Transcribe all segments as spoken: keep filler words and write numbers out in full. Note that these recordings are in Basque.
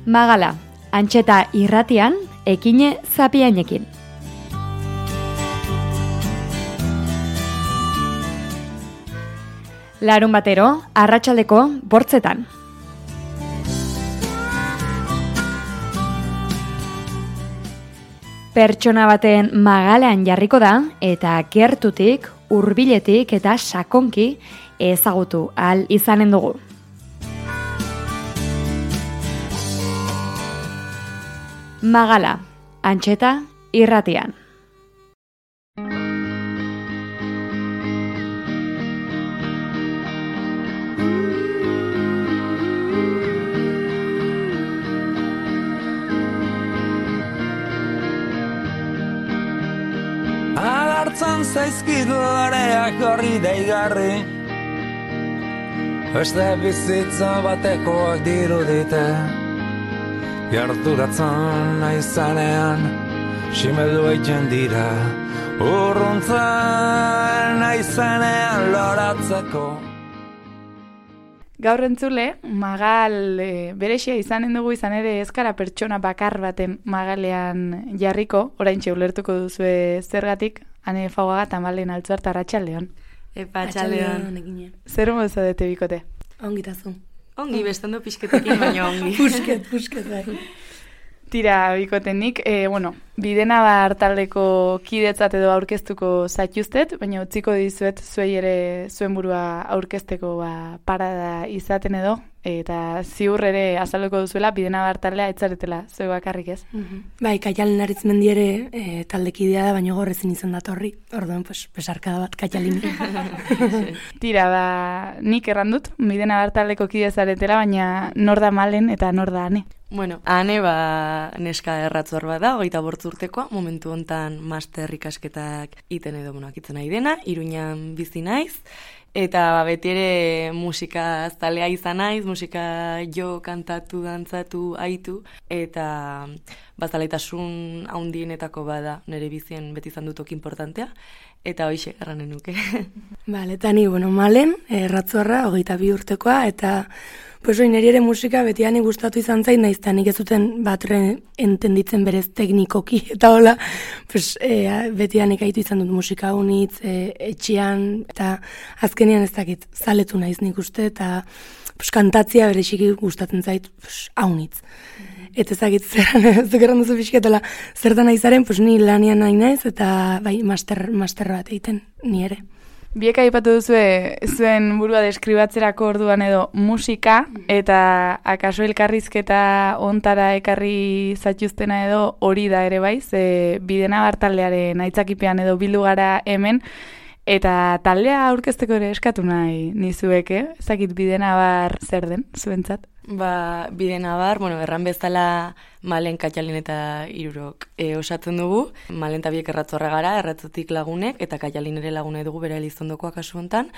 Magala, Antxeta irratian, ekine zapiainekin. Larun batero, arratsaldeko bortzetan. Pertsona baten magalean jarriko da, eta gertutik, hurbiletik eta sakonki ezagutu ahal izanen dugu. Magala, Antxeta irratian. Agartzen zaizkidu areak horri deigarri, beste bizitza batekoak dirudite. Gerturatzen naizanean, simeldu egiten dira, urruntzen naizanean loratzeko. Gaur entzule, magal e, berexia izanen dugu, izan ere ezkara pertsona bakar baten magalean jarriko, oraintxe ulertuko duzue zergatik, ane faugaga tamalen altzuart arratsaldeon. Epa, atxaldeon. Zer moza dute bikote? Ongitazu. Ongi, bestando pixketekin, baina ongi. Pusket, pusket, bai. Tira, bikotenik, e, bueno, Bidenabar taldeko kidetzat edo aurkeztuko zaituztet, baina utziko dizuet zuei ere zuen burua aurkezteko ba, parada izaten edo, eta ziur ere azalduko duzuela Bidenabar taldea etzaretela, zue bakarrik ez? Mm-hmm. Bai, Kaialen Arizmendi ere e, taldekidea da, baina gorrezin izan datorri, orduan, pues, pesarkada bat Kaialin. Tira, ba, nik errandut, Bidenabar taldeko kidezaretela, baina nor da Malen eta nor da Ane? Bueno, Ane, ba, neska erratzor bat da, hogeita bortz urtekoa, momentu hontan master ikasketak iten edo monoak itzen nahi dena, Iruñan bizi naiz, eta ba, beti ere musika zalea izan naiz, musika jo, kantatu, dantzatu, aitu, eta bazalaitasun haundienetako bada nire bizien beti izan dutok importantea, eta hoixe erranen nuke. Bale, eta ni, bueno, Malen, erratzorra, hogeita bi urtekoa, eta pues hori niri ere musika beti ani gustatu izan zait, naiz eta nik ez zuten batre entenditzen berez teknikoki, eta hola, pues, e, beti anik aitu izan dut musika unitz, e, etxian, eta azkenean ez dakit, zaletu naiz nik uste, eta pues, kantatzia bereziki gustatzen zait, pues, haunitz. Eta ezagit zeran, zukeran duzu pixketela, zertan naizaren, pues, ni lanian nahi naiz, eta bai, master, master bat egiten, ni ere. Biek aipatu duzue zuen burua deskribatzerako orduan edo musika, eta akaso elkarrizketa ontara ekarri zaituztena edo hori da ere bai, ze Bidenabar taldearen aitzakipean edo bildu gara hemen, eta taldea aurkezteko ere eskatu nahi nizuek, eh? Ezakit Bidenabar zer den, zuentzat? Ba, Bidenabar, bueno, erran bezala Malen, Kaialin eta Irurok e, osatzen dugu. Malen eta biek erratzorra gara, erratzotik lagunek, eta Kaialin ere lagune dugu bere elizondokoa kasu hontan.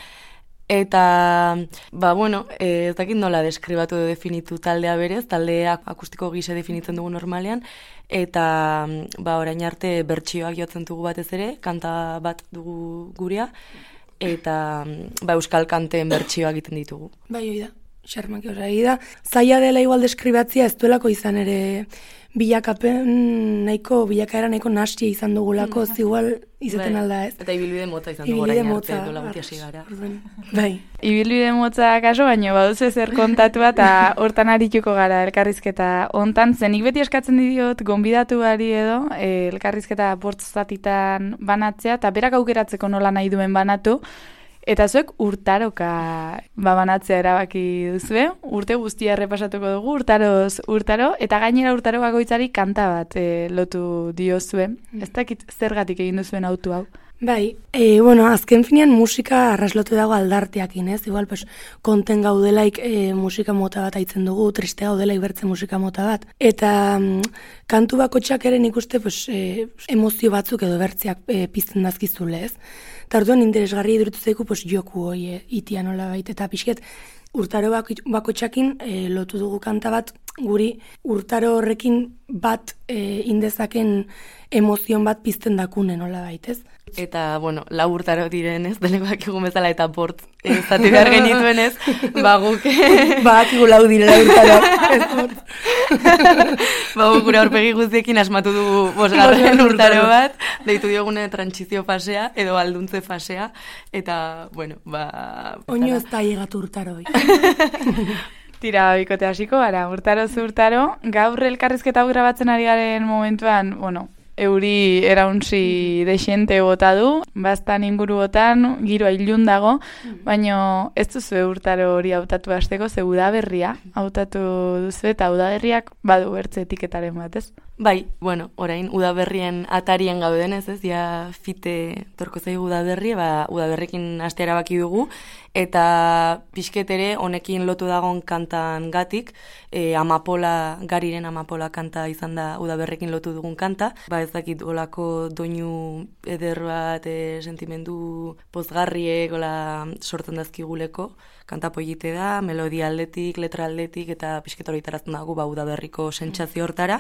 Eta, ba, bueno, e, ez dakit nola deskribatu edo definitu taldea berez, taldea akustiko gise definitzen dugu normalean, eta, ba, orain arte bertsioak jotzen dugu batez ere, kanta bat dugu gurea, eta, ba, euskal kanteen bertsioak egiten ditugu. Bai, hori da. Xarmaki horregi da. Zaila dela igual deskribatzia ez duelako izan ere bilakapen nahiko, bilakaera nahiko nastia izan dugulako, ez igual izaten alda ez. Eta ibilbide motza izan dugu orain arte, dola guti hasi gara. Bai. Ibilbide motza kaso, baina baduzu ezer kontatua eta hortan arituko gara elkarrizketa hontan. Zenik beti eskatzen diot gonbidatu bari edo eh, elkarrizketa bortzatitan banatzea, eta berak aukeratzeko nola nahi duen banatu. Eta zuek urtaroka babanatzea erabaki duzue, urte guztia errepasatuko dugu, urtaroz urtaro, eta gainera urtaro bakoitzari kanta bat e, lotu diozue. Ez dakit zergatik egin duzuen autu hau? Bai, e, bueno, azken finean musika arraslotu dago aldarteakin, ez? Igual, pues, konten gaudelaik e, musika mota bat aitzen dugu, triste gaudelaik bertze musika mota bat. Eta mm, kantu bakotxak ere nik uste, pues, e, emozio batzuk edo bertzeak e, pizten dazkizule, ez? Eta orduan interesgarri iduritu zaiku, pues, joku hoi e, itia nola baita, eta pixket urtaro bakotxakin e, lotu dugu kanta bat, guri urtaro horrekin bat e, indezaken emozion bat pizten dakune nola baitez. Eta, bueno, lau urtaro direnez, delegoak egun bezala eta bort eh, zati behar genituenez, ba guk... ba, akigu lau dire lau urtaro. ba guk gure aurpegi guztiekin asmatu dugu bosgarren urtaro bat, deitu diogune trantsizio fasea, edo alduntze fasea, eta, bueno, ba... Oino ez da llegatu urtaro. Tira, bikote hasiko gara, urtaro zu urtaro, gaur elkarrizketa hau grabatzen ari garen momentuan, bueno, euri erauntzi dexente bota du, bastan inguruotan, giroa ilun dago, baina ez duzu urtaro hori hautatu hasteko, ze udaberria hautatu duzu, eta udaberriak badu bertze etiketaren bat, ez? Bai, bueno, orain udaberrien atarien gaudenez, ez, ja fite torko zaigu udaberri, ba, udaberrekin aste erabaki dugu, eta pixket ere honekin lotu dagon kantan gatik, e, amapola, gariren amapola kanta izan da udaberrekin lotu dugun kanta, ba ez dakit olako doinu eder bat, e, sentimendu pozgarriek, ola sortzen dazkiguleko, kanta polite da, melodia aldetik, letra aldetik, eta pixket hori itarazten dago, ba udaberriko sentsazio hortara,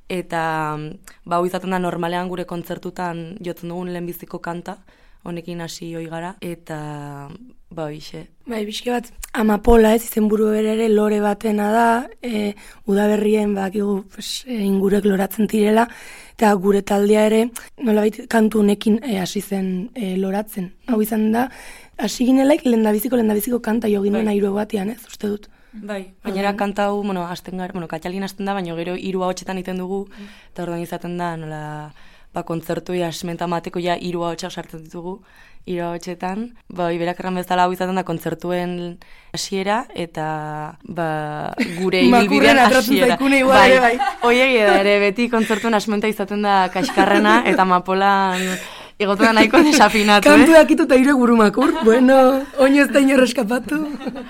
eta ba hau izaten da normalean gure kontzertutan jotzen dugun lehenbiziko kanta, honekin hasi hoi gara, eta ba hoixe. Bai, bizke bat, amapola ez, izenburu bere ere lore batena da, e, udaberrien bakigu pues, e, ingurek loratzen direla, eta gure taldea ere, nolabait kantu honekin e, hasi zen e, loratzen. Hau izan da, hasi ginelaik lehendabiziko lehendabiziko kanta jo ginen bai. airu batean, ez, uste dut. Bai, gainera kanta hau, bueno, hasten gara, bueno, katxalgin hasten da, baina gero hiru ahotsetan iten dugu, eta orduan izaten da, nola, ba, kontzertu asmenta mateko ja hiru ahotsak sartzen ditugu, hiru ahotsetan, ba, iberak erran bezala hau izaten da kontzertuen hasiera, eta, ba, gure ibilbidean hasiera. Bai, bai. Oiegi da ere, beti kontzertuen asmenta izaten da kaskarrena, eta mapolan egotu da nahiko desafinatu, Kantu dakitu eta hiru gurumakur, bueno, oino ez da inorro eskapatu.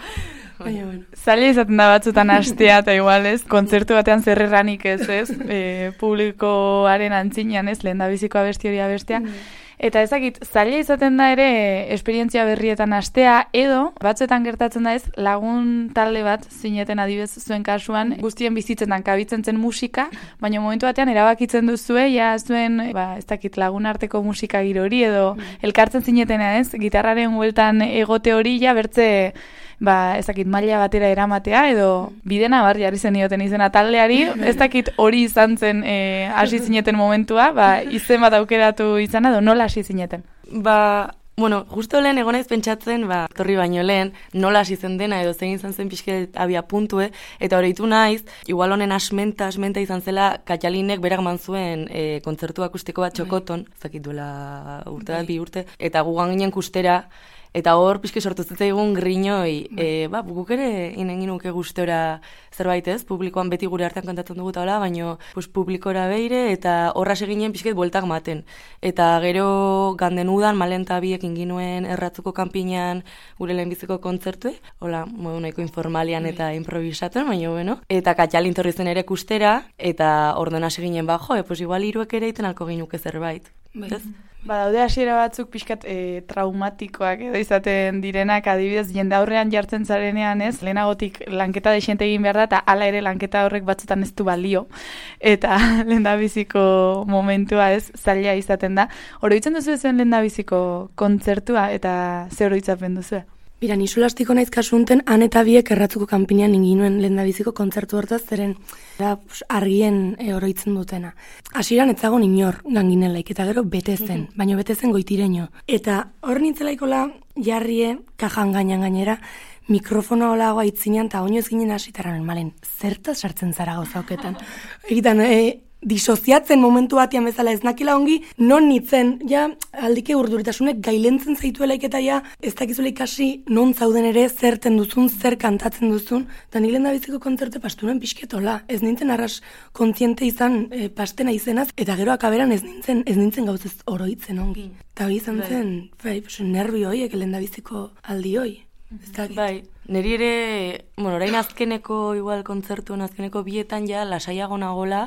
Baina, bueno. Zaila izaten da batzutan hastea eta igual ez, kontzertu batean zerreranik ez ez, e, publikoaren antzinean ez, lehen da biziko abesti hori abestea. Mm. Eta ezakit, zaila izaten da ere esperientzia berrietan hastea, edo batzuetan gertatzen da ez, lagun talde bat zineten adibez zuen kasuan, guztien bizitzetan kabitzen zen musika, baina momentu batean erabakitzen duzue, ja zuen, ba, ez dakit, lagun arteko musika giro hori, edo elkartzen zinetena ez, gitarraren hueltan egote hori, ja bertze, ba, ez dakit, maila batera eramatea, edo bidena bar jarri zen ioten izena taldeari, ez dakit hori izan zen e, hasi zineten momentua, ba, izen bat aukeratu izan, edo nola hasi zineten? Ba, bueno, justo lehen egon naiz pentsatzen, ba, torri baino lehen, nola hasi zen dena, edo zein izan zen pixket abia puntue, eta horreitu naiz, igual honen asmenta, asmenta izan zela, Katxalinek berak man zuen e, kontzertu akustiko bat txokoton, ez dakit duela urte bat, bi urte, eta gugan ginen kustera, eta hor pixke sortu zitzaigun griñoi, e, ba, guk ere inengin nuke gustora zerbait ez, publikoan beti gure artean kantatzen dugu eta hola, baina pues, publikora beire eta horra seginen pixket bueltak maten. Eta gero ganden udan, malenta biek inginuen erratzuko kanpinean gure lehenbiziko kontzertue, hola, modu nahiko informalian eta improvisatuen, baina bueno, eta Katxalin torri zen ere kustera, eta ordena seginen ba, jo, e, pues igual hiruek ere iten alko ginuke zerbait. Bai. Ba, daude hasiera batzuk pixkat e, traumatikoak edo izaten direnak, adibidez, jende aurrean jartzen zarenean ez, lehenagotik lanketa dexente egin behar da, eta hala ere lanketa horrek batzutan ez du balio, eta lehendabiziko momentua ez, zaila izaten da. Oroitzen duzu zuen lehendabiziko kontzertua, eta ze oroitzapen duzu? Bira, nisu lastiko naiz kasunten, han eta biek erratzuko kanpinean inginuen lehendabiziko kontzertu hortaz, zeren da, pues, argien e, oroitzen dutena. Hasieran etzagon inor ganginelaik, eta gero bete zen, baino bete zen goitireño. Eta hor nintzelaikola jarrie, kajan gainan gainera, mikrofono holagoa itzinean, eta oino ez ginen hasitaran, malen, zertaz sartzen zara gauzauketan. Egitan, e, disoziatzen momentu batean bezala ez nakila ongi, non nitzen, ja, aldike urduritasunek gailentzen zaituelaik eta ja, ez dakizule ikasi non zauden ere, zerten duzun, zer kantatzen duzun, eta nire lehendabiziko kontzerte pasturen pixketola, ez nintzen arras kontziente izan e, pastena izenaz, eta gero akaberan ez nintzen, ez nintzen gauzez oroitzen ongi. Eta hori izan zen, bai, nervi hoiek lehendabiziko aldi hoi. Bai, niri ere, bueno, orain azkeneko igual kontzertuen azkeneko bietan ja lasaiago nagola,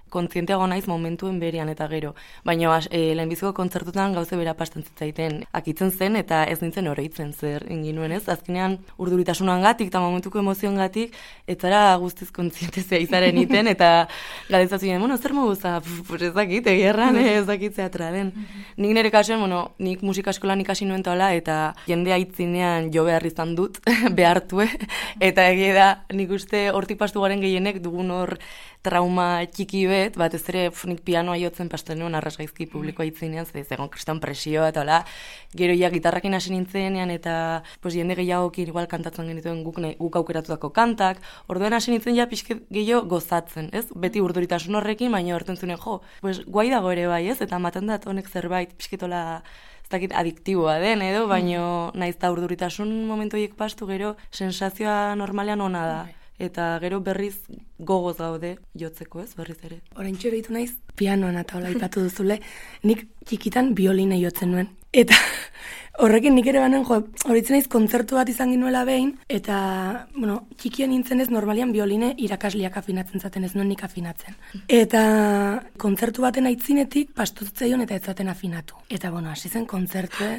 kontzienteago naiz momentuen berean eta gero. Baina e, lehenbiziko kontzertutan gauze bera pasten zitzaiten akitzen zen eta ez nintzen oroitzen zer inginuen ez. Azkenean urduritasunangatik eta momentuko emoziongatik ez zara guztiz kontzientezea izaren iten eta galdezatzen, bueno, zer moguza? Pues ez dakit, egerran ez dakit teatralen. Nik nire kasuan, bueno, nik musika eskolan ikasi nuen tola eta jende aitzinean jo behar izan dut, behartue, eta egia da, nik uste hortik pastu garen gehienek dugun hor trauma txiki bet, batez ere nik pianoa jotzen pasten nuen arrasgaizki publikoa itzinean, ze zegoen kriston presioa eta hola, gero ja gitarrakin hasi nintzenean eta pues, jende gehiagokin igual kantatzen genituen guk, ne, guk aukeratutako kantak, orduan hasi nintzen ja pixket gehiago gozatzen, ez? Beti urduritasun horrekin, baina horten zunen, jo, pues, guai dago ere bai, ez? Eta ematen dat honek zerbait pixketola ez dakit adiktiboa den edo, baino naiz eta urduritasun momentu horiek pastu gero sensazioa normalean ona da. Eta gero berriz gogoz gaude jotzeko, ez, berriz ere. Oraintxe behitu naiz, pianoan eta hola ipatu duzule, nik txikitan bioline jotzen nuen. Eta horrekin nik ere banen, jo, horitzen naiz kontzertu bat izan ginuela behin, eta, bueno, txikian nintzen ez normalian bioline irakasliak afinatzen zaten, ez nuen nik afinatzen. Eta kontzertu baten aitzinetik pastutzeion eta ez zaten afinatu. Eta, bueno, hasi zen kontzertu, eh?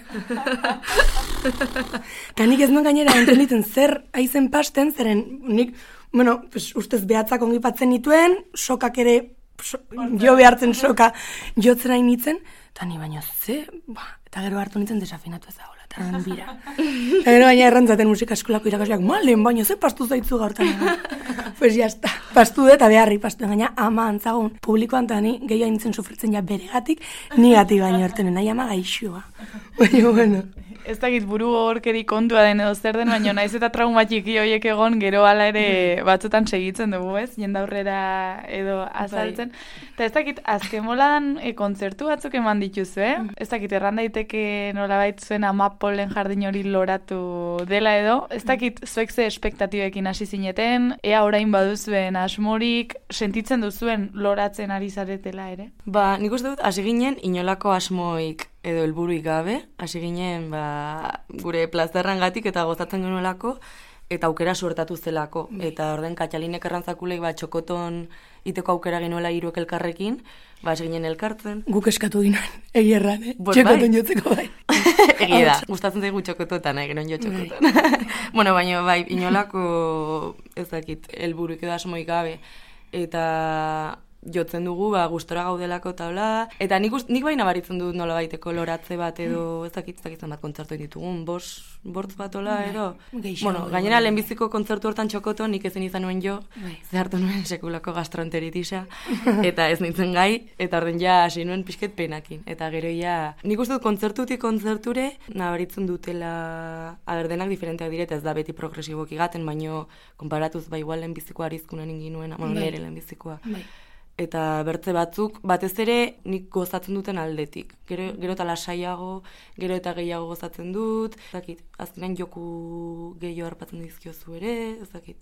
Eta nik ez nuen gainera entenditzen zer aizen pasten, zeren nik, bueno, pues, ustez behatzak ongipatzen nituen, sokak ere, so, jo behartzen soka jotzen hain nitzen, eta ni baino ze, ba, eta gero hartu nintzen desafinatu ez da hola, eta bira. Eta gero baina errantzaten musika eskolako irakasleak, malen, baino ze pastu zaitzu gaurtan. Pues jazta, pastu dut eta beharri pastu gaina ama antzagun publikoan, eta ni gehiago nintzen sufritzen ja beregatik, nigati baino ertenen, nahi ama gaixua. Baina, bueno. Ez dakit buru horkeri kontua den edo zer den, baina naiz eta trauma txiki horiek egon, gero hala ere batzutan segitzen dugu, ez? Jendaurrera edo azaltzen. Eta ez dakit, azken moladan e, kontzertu batzuk eman dituzu, eh? Ez dakit, erran daiteke nolabait zuen Amapolen jardin hori loratu dela edo. Ez dakit, zuek ze espektatibekin hasi zineten, ea orain baduzuen asmorik, sentitzen duzuen loratzen ari zaretela ere? Ba, nik uste dut, hasi ginen inolako asmoik edo helburuik gabe, hasi ginen ba, gure plazerrangatik eta gozatzen genuelako, eta aukera suertatu zelako. Eta orden Katxalinek errantzakulek ba, txokoton iteko aukera genuela hiruek elkarrekin, ba, hasi ginen elkartzen. Guk eskatu ginen, egierran, eh? Txokoton bai? Jotzeko bai. Egia da, gustatzen zaigu txokototan, eh, genon jo txokoton. Bai. Bueno, baina bai, inolako ez dakit, helburuik edo asmoik gabe, eta jotzen dugu, ba, gustora gaudelako taula, eta nik, nik baina baritzen dut nola baiteko loratze bat edo, ez dakit, ez dakitzen bat kontzertu ditugun, bos, bortz bat ola edo. Geixo, bueno, gainera lehenbiziko kontzertu hortan txokoto, nik ezin izan nuen jo, ze hartu nuen sekulako gastroenteritisa, eta ez nintzen gai, eta orden ja hasi nuen pixket penakin. Eta gero ja, nik uste dut kontzertutik kontzerture, nabaritzen dutela, aberdenak diferenteak direta, ez da beti progresiboki gaten, baino, konparatuz, ba, igual lehenbizikoa arizkunen inginuen, bueno, nire lehenbizikoa. Eta bertze batzuk, batez ere nik gozatzen duten aldetik. Gero, gero eta lasaiago, gero eta gehiago gozatzen dut, ez dakit, azkenean joku gehiago harpatzen dizkiozu ere, ez dakit.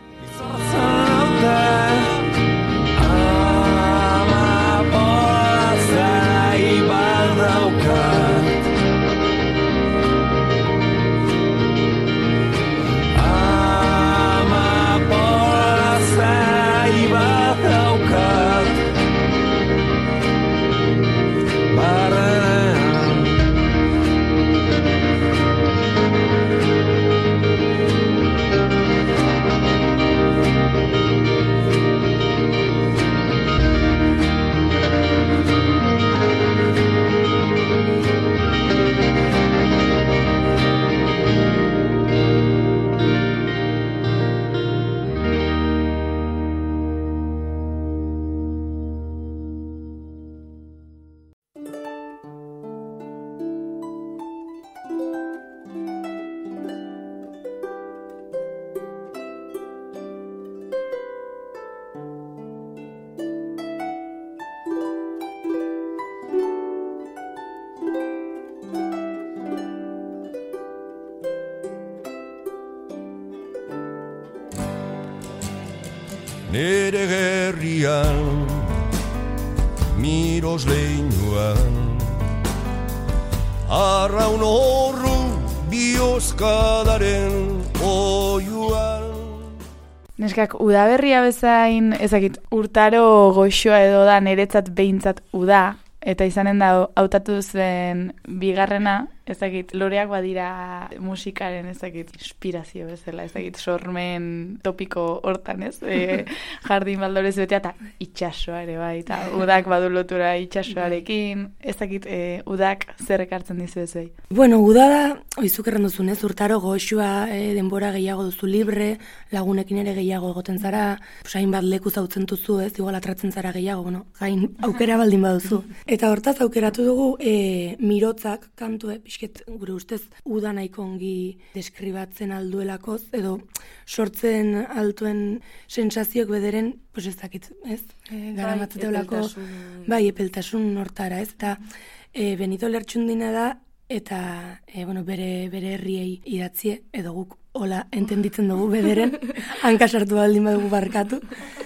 Nere gerrian, miros leinuan, arraun horru bioskadaren oiuan. Neskak, udaberria bezain, ezakit, urtaro goxoa edo da, niretzat behintzat uda, eta izanen da, hautatu zen bigarrena, ezakit, loreak badira musikaren, ezakit, inspirazio bezala, ezakit, sormen topiko hortan, ez? E, jardin baldorez betea, eta itxasoa ere bai, eta udak badu lotura itxasoarekin, ezakit, e, udak zer ekartzen dizu ez bai? Bueno, uda da, oizuk erran duzun, ez? Urtaro goxua, e, denbora gehiago duzu libre, lagunekin ere gehiago egoten zara, hain bat leku zautzen duzu, ez? Igual atratzen zara gehiago, bueno, gain aukera baldin baduzu. Eta hortaz aukeratu dugu e, mirotzak kantue, pixket gure ustez uda nahiko ongi deskribatzen alduelakoz, edo sortzen altuen sensazioak bederen, pues ez dakit, ez? E, gara matzateolako, bai, epeltasun hortara, ez? Eta e, Benito Lertxundina da, eta e, bueno, bere, bere herriei idatzie, edo guk hola entenditzen dugu bederen, hankasartu baldin badugu barkatu.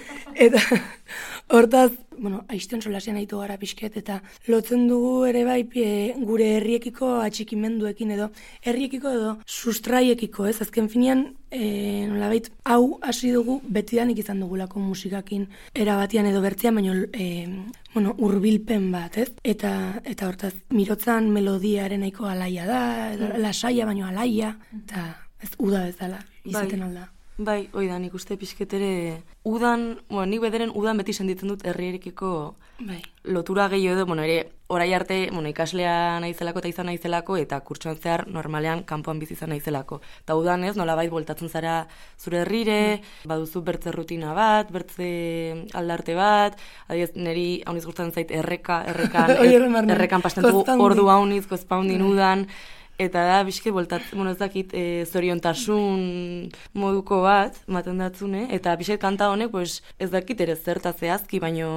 Eta hortaz, bueno, aizten solasian aitu gara pixket, eta lotzen dugu ere bai e, gure herriekiko atxikimenduekin edo, herriekiko edo sustraiekiko, ez? Azken finean, e, nolabait, hau hasi dugu betidanik izan dugulako musikakin erabatian edo bertzean, baino e, bueno, urbilpen bat, ez? Eta, eta hortaz, mirotzan melodiaren nahiko alaia da, edo, lasaia baino alaia, eta ez uda bezala, izaten alda. Bai, hoi da, nik uste pixketere udan, bueno, nik bederen udan beti senditzen dut herrierekiko bai. Lotura gehiago edo, bueno, ere, orai arte, bueno, ikaslea naizelako eta izan naizelako, eta kurtsoan zehar normalean kanpoan bizi izan naizelako. Eta udan ez, nolabait bueltatzen zara zure herrire, baduzu bertze rutina bat, bertze aldarte bat, adiez, niri hauniz gustatzen zait erreka, errekan, errekan pasten dugu ordu hauniz, kozpaundin udan, eta da, bizke, voltat, bueno, ez dakit, e, zoriontasun moduko bat, maten datzune, eta bizket kanta honek, pues, ez dakit ere zerta zehazki, baino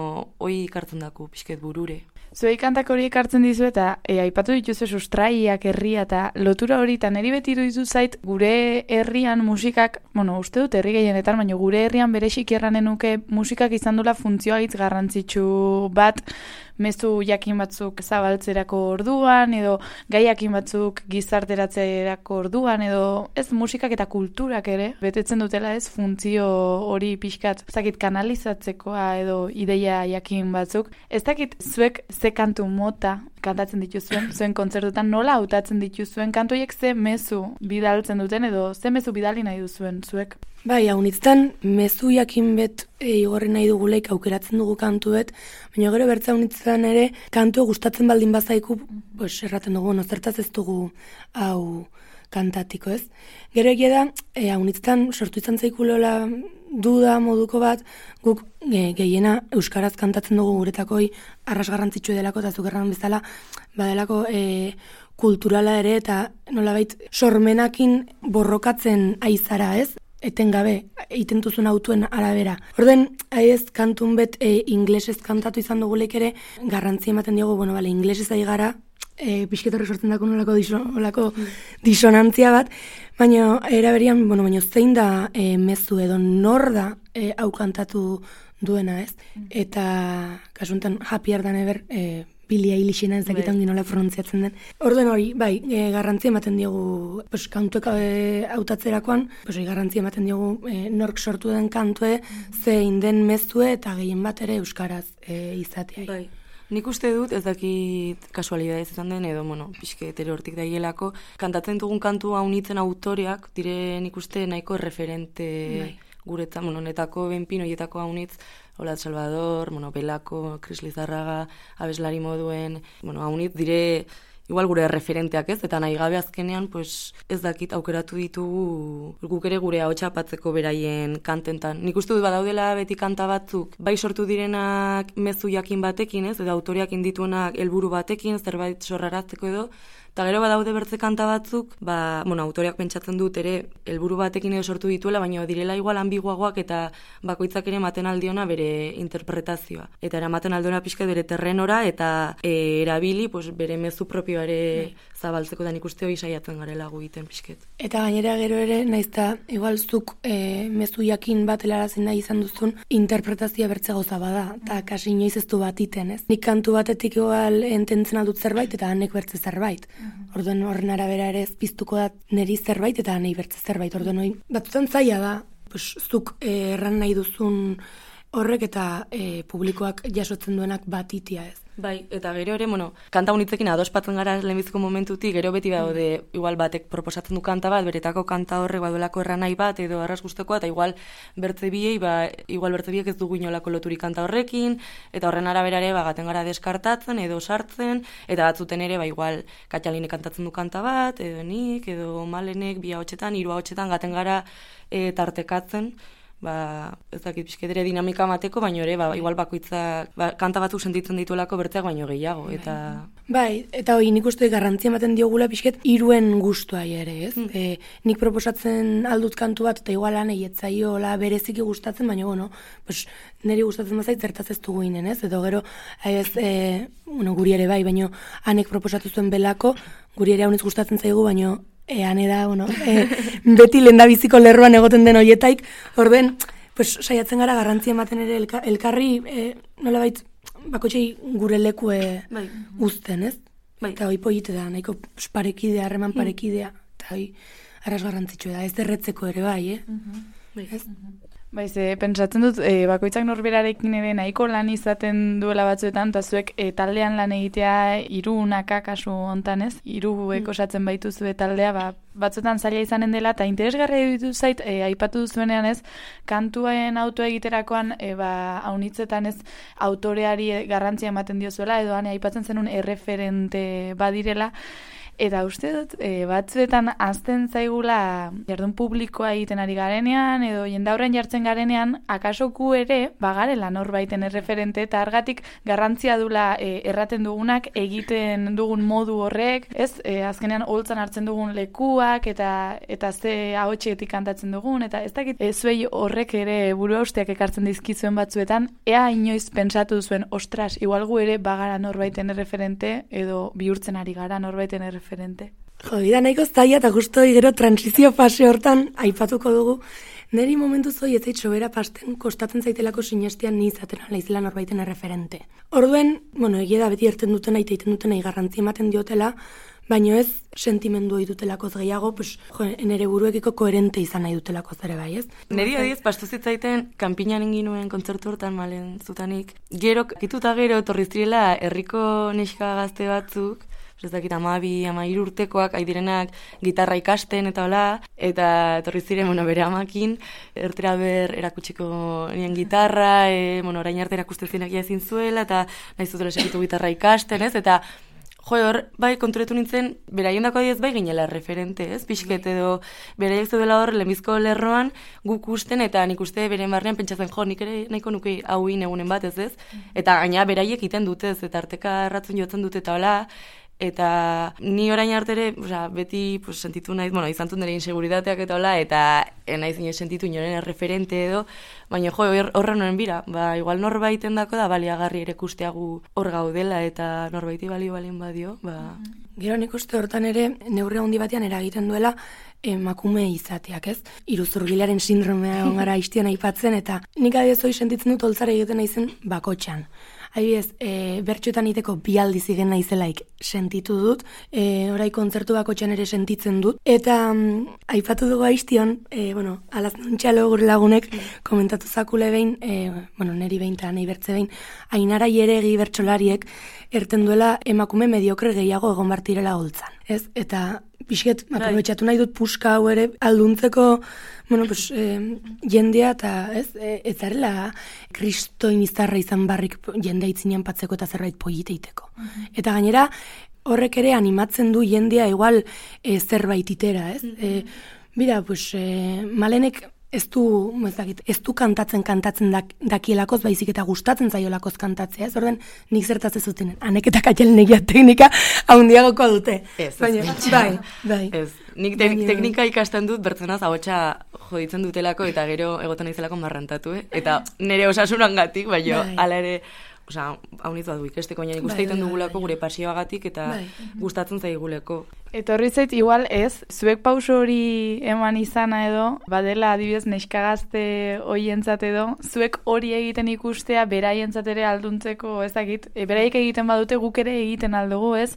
hoi ikartzen daku, bizket burure. Zuei kantak hori ekartzen dizu eta e, aipatu dituzu sustraiak, herria eta lotura hori, eta niri beti iruditu zait gure herrian musikak, bueno, uste dut herri gehienetan, baina gure herrian bereziki erranen nuke musikak izan dula funtzioa hitz garrantzitsu bat, mezu jakin batzuk zabaltzerako orduan, edo gai jakin batzuk gizarteratzerako orduan, edo ez musikak eta kulturak ere, betetzen dutela ez funtzio hori pixkat, ez dakit kanalizatzekoa edo ideia jakin batzuk. Ez dakit zuek ze kantu mota kantatzen dituzuen, zuen kontzertutan nola hautatzen dituzuen kantoiek ze mezu bidaltzen duten, edo ze mezu bidali nahi duzuen zuek? Bai, haunitztan, mezu jakin bet e, igorri nahi duguleik aukeratzen dugu kantuet, baina gero bertza haunitztan ere, kantu gustatzen baldin bazaiku, pues, erraten dugu, no, zertaz ez dugu hau kantatiko, ez? Gero egia da, e, haunitztan sortu izan zaikulola duda moduko bat, guk e, gehiena euskaraz kantatzen dugu guretakoi arras garrantzitsu delako, eta zukerran bezala, badelako e, kulturala ere, eta nolabait sormenakin borrokatzen aizara, ez? Etengabe, egiten duzun autuen arabera. Orden, ez kantun bet e, inglesez kantatu izan duguleik ere, garrantzi ematen diogu, bueno, bale, inglesez ari gara, e, pixketorri sortzen dako nolako, diso, nolako disonantzia bat, baina eraberian, bueno, baina zein da e, mezu edo nor da e, hau kantatu duena, ez? Eta, kasuntan, Happy Ardan eber, e, Billie Eilishena ez dakitan ginola pronuntziatzen den. Orden hori, bai, e, garrantzi ematen diogu, pues, kantuek e, hautatzerakoan, pues, garrantzi ematen diogu e, nork sortu den kantue, zein den mezue eta gehien bat ere euskaraz e, izatea. Bai. Nik uste dut, ez dakit kasualidadez izan den, edo, bueno, pixke tere hortik daielako, kantatzen dugun kantu haunitzen autoreak, dire nik uste nahiko referente bai. Guretzan, bueno, netako benpin horietako haunitz, Olat Salvador, bueno, Belako, Kris Lizarraga, abeslari moduen, bueno, haunitz dire, igual gure referenteak ez, eta nahi gabe azkenean, pues, ez dakit aukeratu ditugu guk ere gure ahotsa patzeko beraien kantentan. Nik uste dut badaudela beti kanta batzuk, bai sortu direnak mezu jakin batekin ez, edo autoriak indituenak helburu batekin, zerbait sorrarazteko edo, eta gero badaude bertze kanta batzuk, ba, bueno, autoriak pentsatzen dut ere helburu batekin edo sortu dituela, baina direla igual ambiguagoak eta bakoitzak ere ematen aldiona bere interpretazioa. Eta eramaten aldiona pixka bere terrenora eta e, erabili pues, bere mezu propioare bai. Zabaltzeko da nik uste hori saiatzen garela gu egiten pixket. Eta gainera gero ere, naizta igual zuk e, mezu jakin bat helarazin nahi izan duzun, interpretazioa bertze gauza bada, eta kasi inoiz ez du bat iten, ez? Nik kantu batetik igual ententzen aldut zerbait, eta hanek bertze zerbait. Orduan horren arabera ere ez piztuko da neri zerbait eta nahi bertze zerbait. Orduan hori batzutan zaila da pues, zuk eh, erran nahi duzun horrek eta e, publikoak jasotzen duenak batitia ez. Bai, eta gero ere, bueno, kanta unitzekin adospatzen gara lehenbiziko momentutik, gero beti daude, mm. igual batek proposatzen du kanta bat, beretako kanta horrek baduelako erran nahi bat, edo arras guztekoa, eta igual bertze biei, ba, igual bertze biek ez dugu inolako loturik kanta horrekin, eta horren araberare, ba, gaten gara deskartatzen, edo sartzen, eta batzuten ere, ba, igual, Katxaline kantatzen du kanta bat, edo nik, edo Malenek, bi ahotsetan, hiru ahotsetan, gaten gara e, tartekatzen, ba, ez dakit pixketere dinamika mateko, baino ere, ba, igual bakoitza, ba, kanta batzuk sentitzen dituelako bertzeak baino gehiago, eta... Bai, eta hori nik uste garrantzia ematen diogula pixket iruen gustua ere, ez? Mm. E, nik proposatzen aldut kantu bat, eta igual anei etzaiola bereziki gustatzen, baina, bueno, pues, niri gustatzen bazait zertaz ez dugu inen, ez? Edo gero, ez, e, bueno, guri ere bai, baina anek proposatu zuen belako, guri ere hauniz gustatzen zaigu, baina ean eda, bueno, e, beti lendabiziko lerroan egoten den hoietaik, orden, pues, saiatzen gara garrantzia ematen ere elka, elkarri, e, nola bait, bakotxei gure leku e, bai. Uzten, ez? Bai. Eta hoi polite da, nahiko parekidea, harreman parekidea, eta hoi arras garrantzitsu da, ez derretzeko ere bai, eh? Uh-huh. Bai, ez? Uh-huh. Bai, ze, pentsatzen dut, e, bakoitzak norberarekin ere nahiko lan izaten duela batzuetan, eta zuek e, taldean lan egitea hirunaka kasu hontan, ez? Hiruek mm. osatzen baituzue taldea, ba, batzuetan zaila izanen dela, eta interesgarria ditu zait, e, aipatu duzuenean, ez? Kantuen autoa egiterakoan, e, ba, haunitzetan, ez? Autoreari garrantzia ematen diozuela, edo hane aipatzen zenun erreferente badirela. Eta uste dut, e, batzuetan azten zaigula jardun publikoa egiten ari garenean, edo jendaurren jartzen garenean, akaso gu ere, bagarela norbaiten erreferente, eta argatik garrantzia dula e, erraten dugunak, egiten dugun modu horrek, ez? E, azkenean holtzan hartzen dugun lekuak, eta eta ze ahotsetik kantatzen dugun, eta ez dakit, e, zuei horrek ere burua usteak ekartzen dizkizuen batzuetan, ea inoiz pentsatu zuen, ostras, igual gu ere bagara norbaiten erreferente, edo bihurtzen ari gara norbaiten erreferente. Diferente. Jo, da nahiko zaila eta justo gero transizio fase hortan aipatuko dugu. Neri momentu zoi ez zait sobera pasten kostatzen zaitelako sinestian ni izaten ala izela norbaiten erreferente. Orduen, bueno, egia da beti erten dutena eta egiten dutena garrantzi ematen diotela, baino ez sentimendu dutelako gehiago, pues, jo, nere buruekiko koherente izan nahi dutelako ere bai, ez? Neri adiez, pastu zitzaiten, kanpinan ginuen kontzertu hortan Malen zutanik, gero, kituta gero, torriztriela herriko neska gazte batzuk, ez dakit, amabi, amairu urtekoak, aidirenak gitarra ikasten eta hola, eta etorri ziren, bueno, bere amakin, ertera ber erakutsiko nien gitarra, e, bueno, orain arte erakusten zinak ezin zuela, eta nahi zutela segitu gitarra ikasten, ez, eta jo, hor, bai, konturetu nintzen, beraien dako adiez bai ginela referente, ez, pixket edo, beraiek zeudela hor, lehenbizko lerroan, guk usten, eta nik uste beren barnean pentsatzen, jo, nik ere nahiko nuke hauin egunen bat, ez ez, eta gaina beraiek egiten dutez, eta arteka erratzen jotzen dute eta hola, eta ni orain artere, osea, beti pues, sentitu naiz, bueno, izan dut nire inseguritateak eta hola, eta naiz inoiz sentitu inoren erreferente edo, baina jo, horren noren bira, ba, igual norbaiten dako da, baliagarri ere kusteagu hor gaudela, eta norbaiti balio balien badio, ba... Gero nik uste hortan ere, neurri handi batean eragiten duela, emakume izateak, ez? Iruzurgilaren sindromea ongara iztian aipatzen, eta nik adiez hoi sentitzen dut holtzara egiten naizen bakotxan. Adibidez, e, bertxoetan iteko bi aldiz igen naizelaik sentitu dut, e, orai kontzertu bakotxan ere sentitzen dut, eta mm, aipatu dugu aiztion, e, bueno, alaz nuntxalo gure lagunek komentatu zakule behin, e, bueno, neri behin eta nahi bertze behin, ainara jeregi bertxolariek erten duela emakume mediokre gehiago egon bartirela holtzan, ez? Eta pixket, aprobetxatu nahi dut puska hau ere alduntzeko, bueno, pues, eh, jendea eta ez, e, ez zarela kristoin izarra izan barrik jendea itzinean patzeko eta zerbait politeiteko. Uh-huh. Eta gainera, horrek ere animatzen du jendea igual e, zerbait itera, ez? Uh-huh. E, bira, pues, e, Malenek ez du, ezagit, ez du kantatzen kantatzen dak, dakielakoz, baizik eta gustatzen zaiolakoz kantatzea, ez? Orden, nik zertaz ez duten, anek eta katxalenegia teknika haundiagoko dute. Ez, baina, ez, bai, bai. Ez, nik te, teknika ikasten dut bertzenaz ahotsa joditzen dutelako eta gero egoten naizelako marrantatu, eh? Eta nire osasunangatik, baina bai. Hala ere, osea, hau nizu adu ikesteko, baina nik uste egiten dugulako gure pasioagatik eta bai. Gustatzen zaiguleko. Etorri zait, igual ez, zuek pauso hori eman izana edo, badela adibidez neskagazte hoientzat edo, zuek hori egiten ikustea beraientzat ere alduntzeko ezagit, e, beraiek egiten badute guk ere egiten aldugu ez,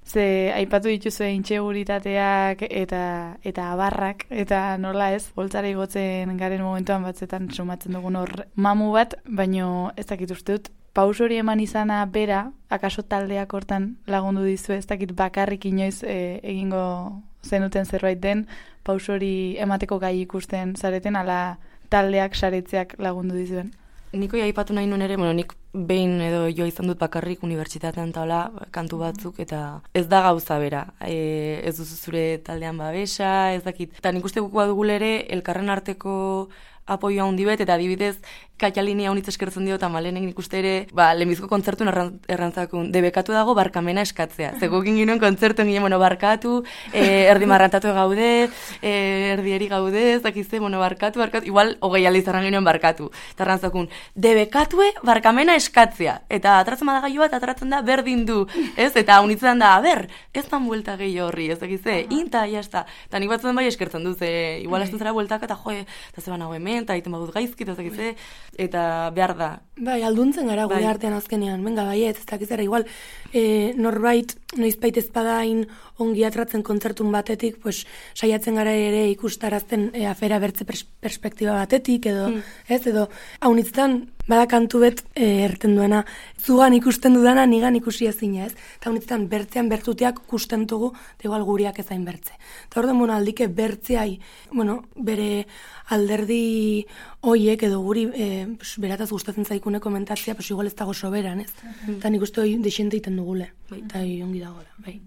Ze aipatu dituzue inseguritateak eta eta abarrak eta nola ez, boltzara igotzen garen momentuan batzetan sumatzen dugun hor mamu bat, baino ez dakit uste dut paus hori eman izana bera, akaso taldeak hortan lagundu dizu, ez dakit bakarrik inoiz e, egingo zenuten zerbait den, paus hori emateko gai ikusten zareten, ala taldeak saretzeak lagundu dizuen. Niko aipatu nahi nuen ere, bueno, nik behin edo jo izan dut bakarrik unibertsitatean taula kantu batzuk, eta ez da gauza bera. E, ez duzu zure taldean babesa, ez dakit. Eta nik uste gukua dugule ere, elkarren arteko apoioa handi bet, eta adibidez, Katalini haunitz eskertzen dio, eta Malenek nik uste ere, ba, lehenbizko kontzertuen errantzakun, debekatu dago barkamena eskatzea. Zegokin ginen kontzertuen ginen, bueno, barkatu, e, erdi marrantatu gaude, e, erdieri gaude, ez dakizte, bueno, barkatu, barkatu, igual, hogei aldiz arran ginen barkatu. Eta errantzakun, debekatue barkamena eskatzea. Eta atratzen badagaio bat, atratzen da, berdin du, ez? Eta haunitzen da, a ber, ez dan buelta gehi horri, ez dakizte, inta, jazta. Eta nik batzuen bai eskertzen duz, e, igual hasten zara bueltak, eta joe, eta zeba nago hemen, eta egiten badut gaizkit, ez dakizte, eta behar da. Bai, alduntzen gara gure bai. artean azkenean, benga, bai, ez, ez dakizera, igual, e, norbait, noizbait ezpadain ongi atratzen kontzertun batetik, pues, saiatzen gara ere ikustarazten e, afera bertze pers perspektiba batetik, edo, mm. ez, edo, haunitztan, bada kantu bet e, erten duena, zugan ikusten dudana, nigan ikusi ezina, ez? Eta haunitztan, bertzean bertuteak kusten dugu, eta igual guriak ezain bertze. Eta hor den, bueno, aldike bertzeai, bueno, bere alderdi hoiek edo guri e, pues, berataz gustatzen zaikune komentatzea, pues igual ez dago soberan, ez? Eta nik uste hori desente iten dugule, bai, eta ongi dago da, bai.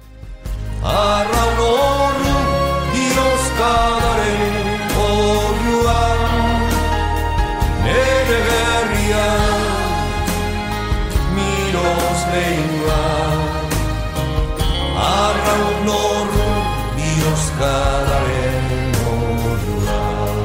Arraun horru diozkadaren horruan, nere gerrian, miroz lehinuan. Arraun horru diozkadaren horruan.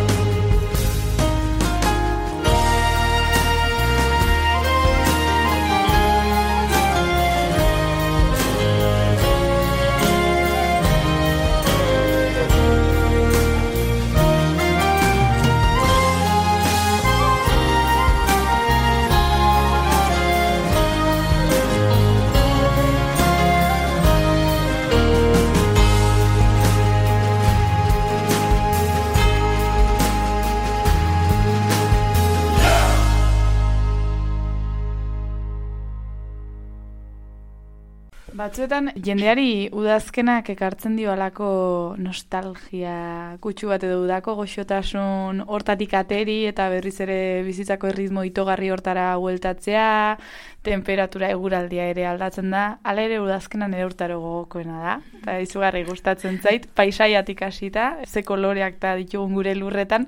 Batzuetan, jendeari udazkenak ekartzen dio alako nostalgia kutsu bat edo udako goxotasun hortatik ateri eta berriz ere bizitzako erritmo itogarri hortara hueltatzea, temperatura eguraldia ere aldatzen da, hala ere udazkenan ere urtaro gogokoena da, eta izugarri gustatzen zait, paisaiatik hasita, ze koloreak eta ditugun gure lurretan,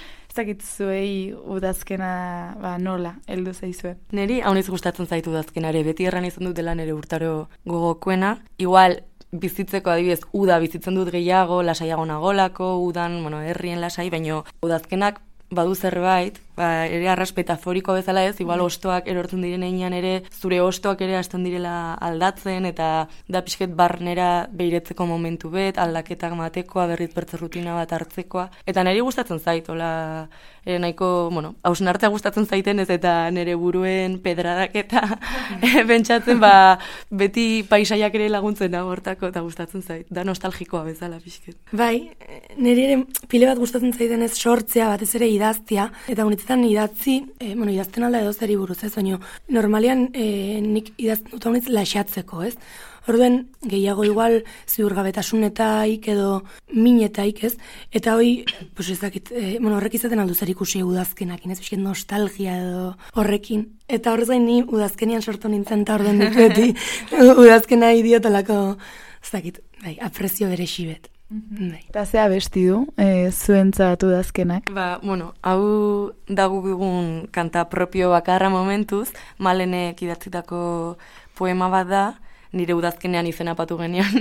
zuei udazkena ba, nola, heldu zaizuen. Neri hauniz gustatzen zaitu udazkenare, beti erran izan dut dela nere urtaro gogokoena. Igual, bizitzeko adibidez, uda bizitzen dut gehiago, lasaiago nagolako, udan, bueno, herrien lasai, baino udazkenak badu zerbait, ba, ere arras metaforiko bezala ez, igual ostoak erortzen diren einean ere, zure ostoak ere hasten direla aldatzen, eta da pixket barnera behiretzeko momentu bet, aldaketak matekoa, berriz bertze rutina bat hartzekoa, eta niri gustatzen zait, hola, ere nahiko, bueno, hausnartzea gustatzen zaiten ez, eta nire buruen pedradak eta bentsatzen, ba, beti paisaiak ere laguntzen da hortako, eta gustatzen zait, da nostalgikoa bezala pixket. Bai, niri ere pile bat gustatzen zaiten ez sortzea, batez ere idaztia, eta honetzetan idatzi, e, bueno, idazten alda edo zeri buruz, ez, baina normalian e, nik idazten dut honetz laxatzeko, ez? Orduen gehiago igual ziurgabetasунetaik edo minetaik, ez? Eta hoi, pues ez dakit, e, bueno, horrek izaten aldu zer ikusi udazkenakin, ez? Bizket nostalgia edo horrekin. Eta horrez gain ni udazkenian sortu nintzen, eta orduen dut beti udazkena idiotalako, ez dakit, bai, aprezio bere xibet. Bai. Eta zea besti du, e, zuentzat udazkenak? Ba, bueno, hau dagugun kanta propio bakarra momentuz, Malenek idatzitako poema bat da, nire udazkenean izena patu genean.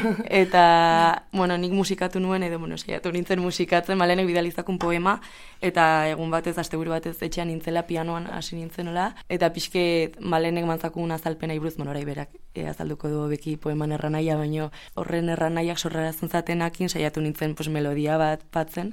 Eta, bueno, nik musikatu nuen, edo, bueno, saiatu nintzen musikatzen, Malenek bidalizakun poema, eta egun batez, asteburu batez, etxean nintzela pianoan hasi nintzenola, eta pixket Malenek mantzakun azalpena iburuz, bueno, orai berak e, azalduko du beki poeman erranaia, baino horren erranaiak sorrarazten zatenakin, saiatu nintzen pues, melodia bat patzen,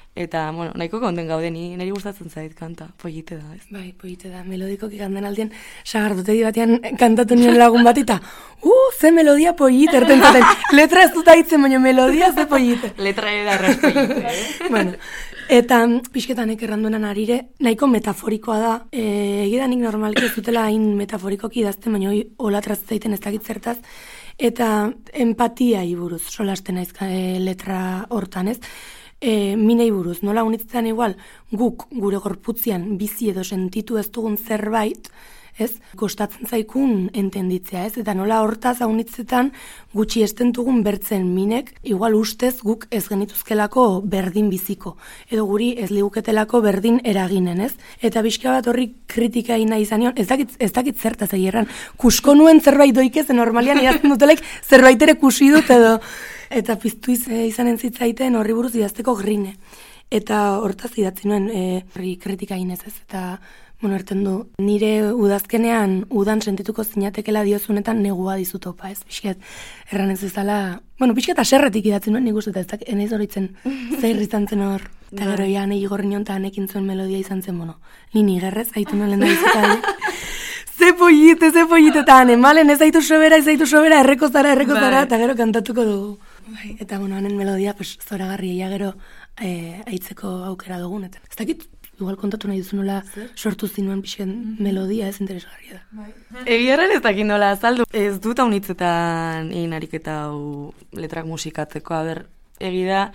Eta, bueno, nahiko konten gaude, ni niri gustatzen zait kanta, pollite da, ez? Bai, pollite da, melodikoki kanten aldien, sagartutegi batean kantatu nion lagun bat, eta, uh, ze melodia pollite, erten zaten, letra ez dut aitzen, baina melodia ze pollite. Letra ere da erraz pollite, eh? Bueno, eta pixketanek erranduenan arire, nahiko metaforikoa da, e, egidanik normalki ez dutela hain metaforikoki idazten, baina hoi olatraz zaiten ez dakit zertaz, eta empatia buruz solasten naiz e, letra hortan, ez? E, minei buruz, nola unitzetan igual, guk gure gorputzian bizi edo sentitu ez dugun zerbait, ez, kostatzen zaikun entenditzea, ez, eta nola hortaz haunitzetan gutxi esten dugun bertzen minek, igual ustez guk ez genituzkelako berdin biziko, edo guri ez liguketelako berdin eraginen, ez, eta bizka bat horri kritika ina izanion, ez dakit, ez dakit zertaz egirran, kusko nuen zerbait doikez, normalian idazten dutelaik zerbait ere kusi dut edo, eta piztu iz, e, izanen zitzaiten horri buruz idazteko grine. Eta hortaz idatzi nuen e, horri kritika inez ez, eta bueno, erten du, nire udazkenean udan sentituko zinatekela diozunetan negua dizutopa, ez, pixket, erran ez ezala, bueno, pixket aserretik idatzi nuen, nik uste, ez dakit, enaiz horitzen zeir izan zen hor, eta gero ja nahi gorri nion, eta anekin zuen melodia izan zen, bueno, nini gerrez, gaitu nuen lehen da izutalde. Ze pollite, ze pollite, eta ane, malen, ez zaitu sobera, ez zaitu sobera, erreko zara, erreko zara, eta gero kantatuko dugu. Bai, eta bueno, hanen melodia, pues, zoragarri, ja gero eh, aitzeko aukera dugun, eta ez dakit, igual kontatu nahi duzu nola sortu zinuen pixen mm-hmm. melodia, ez interesgarria da. Bai. Egiarren ez dakit nola azaldu. Ez dut haunitzetan egin ariketa hau letrak musikatzeko, aber, egida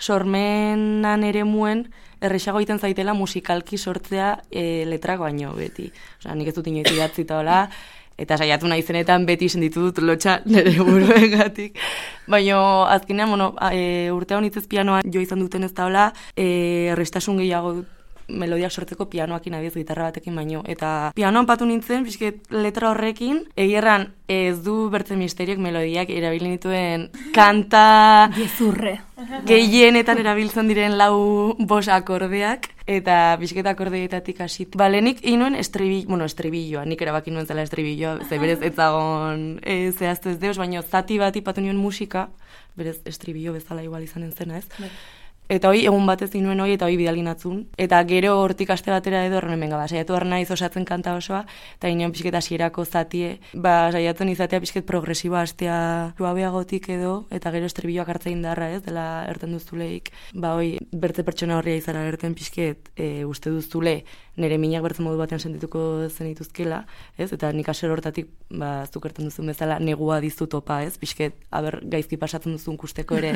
sormenan ere muen, errexago egiten zaitela musikalki sortzea e, letrak baino beti. Osea, nik ez dut inoiz idatzi eta hola, eta saiatu nahi zenetan beti senditu dut lotxa nire buruengatik. Baina azkenean, bueno, e, urte honitzez pianoa jo izan duten ez da hola, e, errestasun gehiago melodiak sortzeko pianoakin abiez gitarra batekin baino. Eta pianoan patu nintzen, pixket letra horrekin, egierran ez du bertzen misteriok melodiak erabili nituen kanta gezurre. Gehienetan erabiltzen diren lau bos akordeak, eta pixket akordeetatik hasit. Balenik inuen estribillo, bueno, estribilloa, nik erabaki nuen zela estribilloa, ze berez ez zagon e, zehaztu ez deus, baina zati bat ipatu nuen musika, berez estribillo bezala igual izanen zena ez. Bai. Eta hoi, egun batez inuen hoi, eta hoi bidalinatzun. Eta gero hortik aste batera edo horren benga, ba, saiatu behar naiz osatzen kanta osoa, eta inion pixket hasierako zatie, ba, saiatzen izatea pixket progresiba astea suabeagotik edo, eta gero estribilloak hartza indarra, ez, dela erten duztuleik, ba, hoi, bertze pertsona horria izara erten pixket e, uste duztule, nire minak bertzen modu batean sentituko zenituzkela, ez, eta nik aser hortatik, ba, zuk erten duzun bezala, negua dizu topa, ez, pixket, aber, gaizki pasatzen duzun kusteko ere,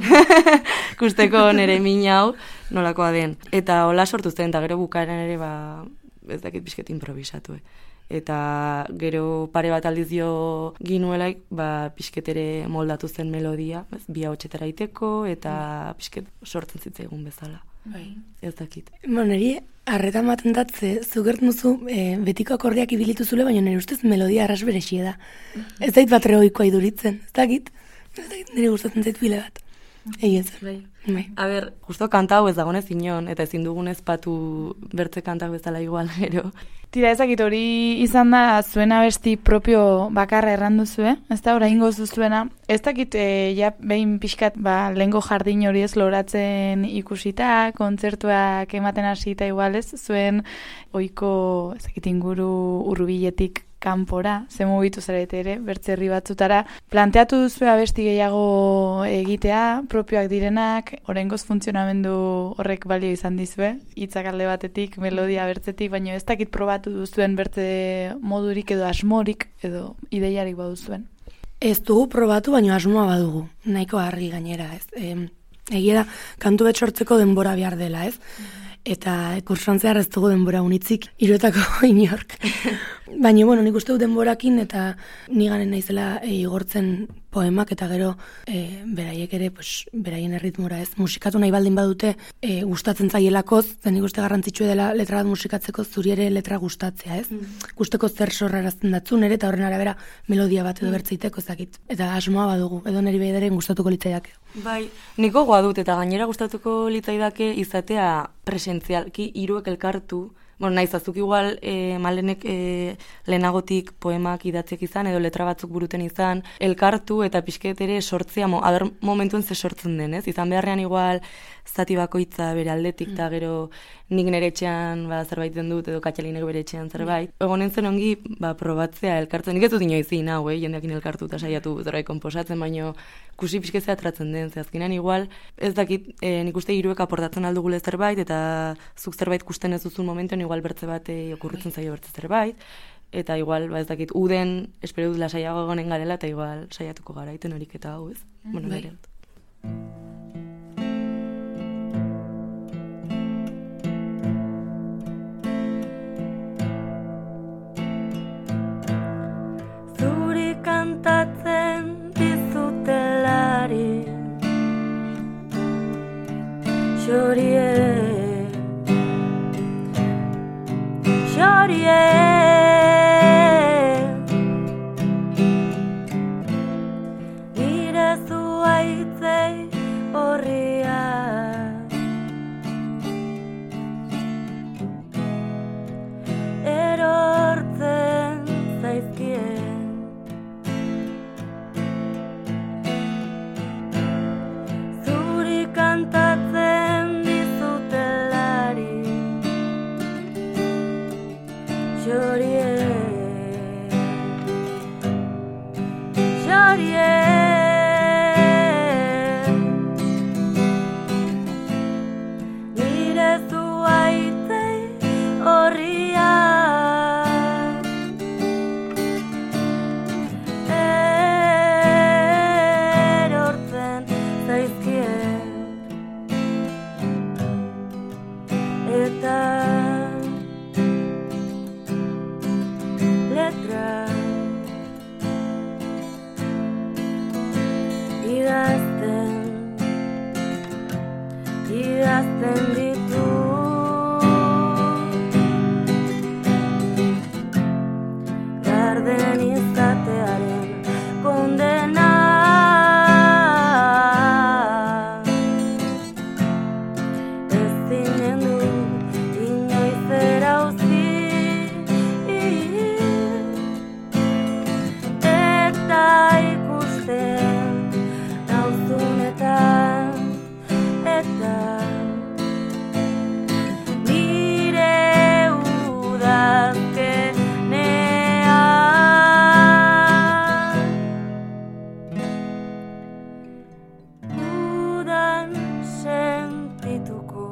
kusteko nire min hau nolakoa den. Eta hola sortu zen, eta gero bukaeran ere, ba, ez dakit pixket improvisatu, eh. Eta gero pare bat aldiz jo ginuelaik, ba, pixket ere moldatu zen melodia, ez, bi hotxetara iteko, eta pixket sortzen zitzaigun bezala. Bai. Ez dakit. Bueno, niri, arretan baten datze, zugertzen duzu, e, betiko akordeak ibilitu zule, baina nire ustez melodia arras berexie da. Ez zait bat reoikoa iduritzen, ez dakit? Ez dakit, nire gustatzen zait bile bat. Egi ez. Bai. Bai. A ber, justo kanta hau ez dagonez inon, eta ezin dugunez patu bertze kantak bezala igual, gero. Tira, ezakit hori izan da zuen abesti propio bakarra errandu zuen, ez da, oraingo zuzuena. Ez dakit, e, ja, behin pixkat, ba, lehengo jardin hori ez loratzen ikusita, kontzertuak ematen hasita igual ez, zuen ohiko ezakit inguru urbiletik kanpora, ze mugitu zarete ere, bertzerri batzutara. Planteatu duzu abesti gehiago egitea, propioak direnak, oraingoz funtzionamendu horrek balio izan dizue, hitzak alde batetik, melodia bertzetik, baina ez dakit probatu duzuen bertze modurik edo asmorik edo ideiarik baduzuen. Ez dugu probatu, baina asmoa badugu, nahiko argi gainera, ez. E, egia da, kantu bet sortzeko denbora behar dela, ez. Eta kursan zehar ez dugu denbora unitzik, iruetako inork. Baina, bueno, nik uste du denborakin eta niganen naizela e, igortzen poemak eta gero e, beraiek ere, pues, beraien erritmora ez. Musikatu nahi baldin badute e, gustatzen zaielakoz, zen nik uste garrantzitsua dela letra bat musikatzeko zuri ere letra gustatzea, ez? Mm. Gusteko zer sorrarazten datzun ere eta horren arabera melodia bat edo bertzeiteko ezakit. Eta asmoa badugu, edo niri behedaren gustatuko litzaidak. Bai, niko goa dut eta gainera gustatuko litzaidake izatea presentzialki hiruek elkartu, bueno, naiz azuk igual e, Malenek e, lehenagotik poemak idatziak izan, edo letra batzuk buruten izan, elkartu eta pixket ere sortzea, mo, aber momentuen ze sortzen den, ez? Izan beharrean igual zati bakoitza bere aldetik, eta gero nik nire etxean ba, zerbait den dut, edo Katxalinek bere etxean zerbait. Egonen zen ongi, ba, probatzea elkartzen. Nik ez dut inoiz zin hau, eh? Jendeakin elkartu eta saiatu zerbait konposatzen, baino kusi pixketzea atratzen den, ze azkenean igual, ez dakit, e, nik uste hiruek aportatzen aldugule zerbait, eta zuk zerbait kusten ez duzun momentuan, igual bertze bat e, okurritzen zaio bertze zerbait, eta igual, ba ez dakit, uden, espero dut lasaiago egonen garela, eta igual saiatuko gara iten horik eta hau, ez? Mm, bueno, bai. Zuri kantatzen dizutelari Xorie Xorie Nire zuaitzei horria Erortzen zaizkien Zuri kantatzen dizutelari Xorie Xorie Nire zuaitzei horria Erortzen zaizkien Eta letra idazten idazten ditu garden izatearen kondena ez zinen du inoiz erauzi eta ikusten nauzunetan eta nire udazkenean udan sentituko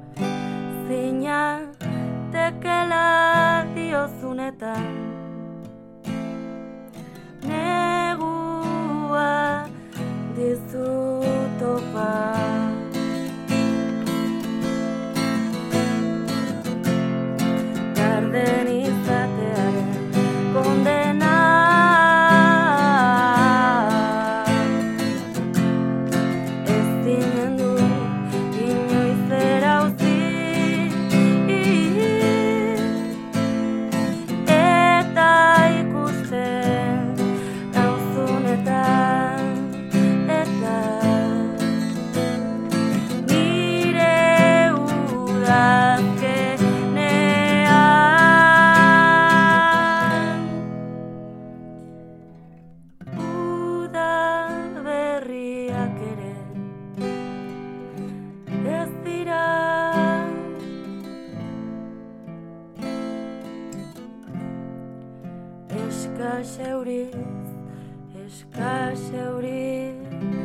zinatekela diozunetan negua dizut opa garden izatearen kondena ez zinen du inoiz erauzi eta ikusten nauzunetan eta nire udazkenean uda berriak ere ez dira eskas euriz eskas euriz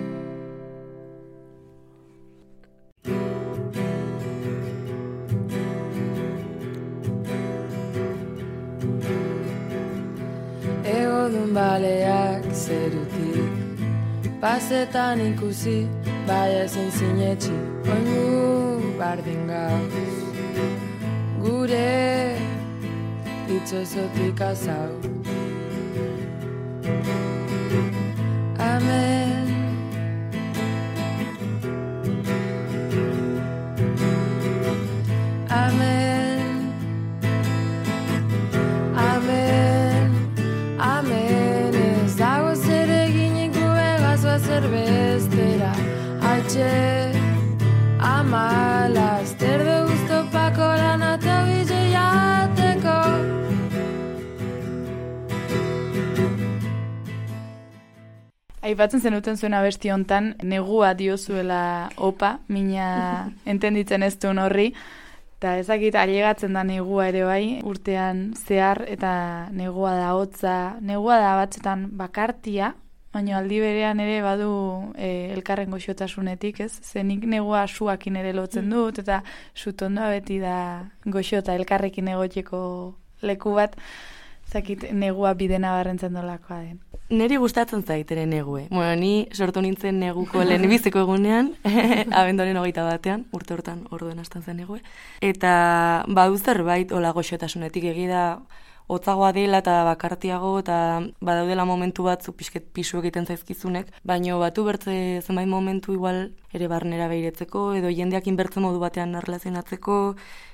Egodun baleak zerutik Pasetan ikusi, bai ezin sinetxi Oinu bardin gauz Gure itxosotik azau Amen Amen Amen Amen Ez dago zer eginik gube gazoa zerbestera Altxe Amala Azter de gusto pako lan eta bideia Aipatzen zenuten zuen abesti hontan, negua diozuela opa, mina entenditzen ez duen horri, eta ezakit ailegatzen da negua ere bai, urtean zehar, eta negua da hotza, negua da batzutan bakartia, baina aldi berean ere badu e, elkarren goxotasunetik, ez? Zenik negua suakin ere lotzen dut, eta sutondoa beti da goxota elkarrekin egoteko leku bat, zakit negua bidena barrentzen dolakoa den. Neri gustatzen zait ere negue. Bueno, ni sortu nintzen neguko lehenbiziko egunean, abenduaren hogeita batean, urte hortan orduen hasten zen negue. Eta badu zerbait hola goxotasunetik egida hotzagoa dela eta bakartiago eta badaudela momentu batzu pixket pisu egiten zaizkizunek, baino batu bertze zenbait momentu igual ere barnera behiretzeko edo jendeak inbertze modu batean erlazionatzeko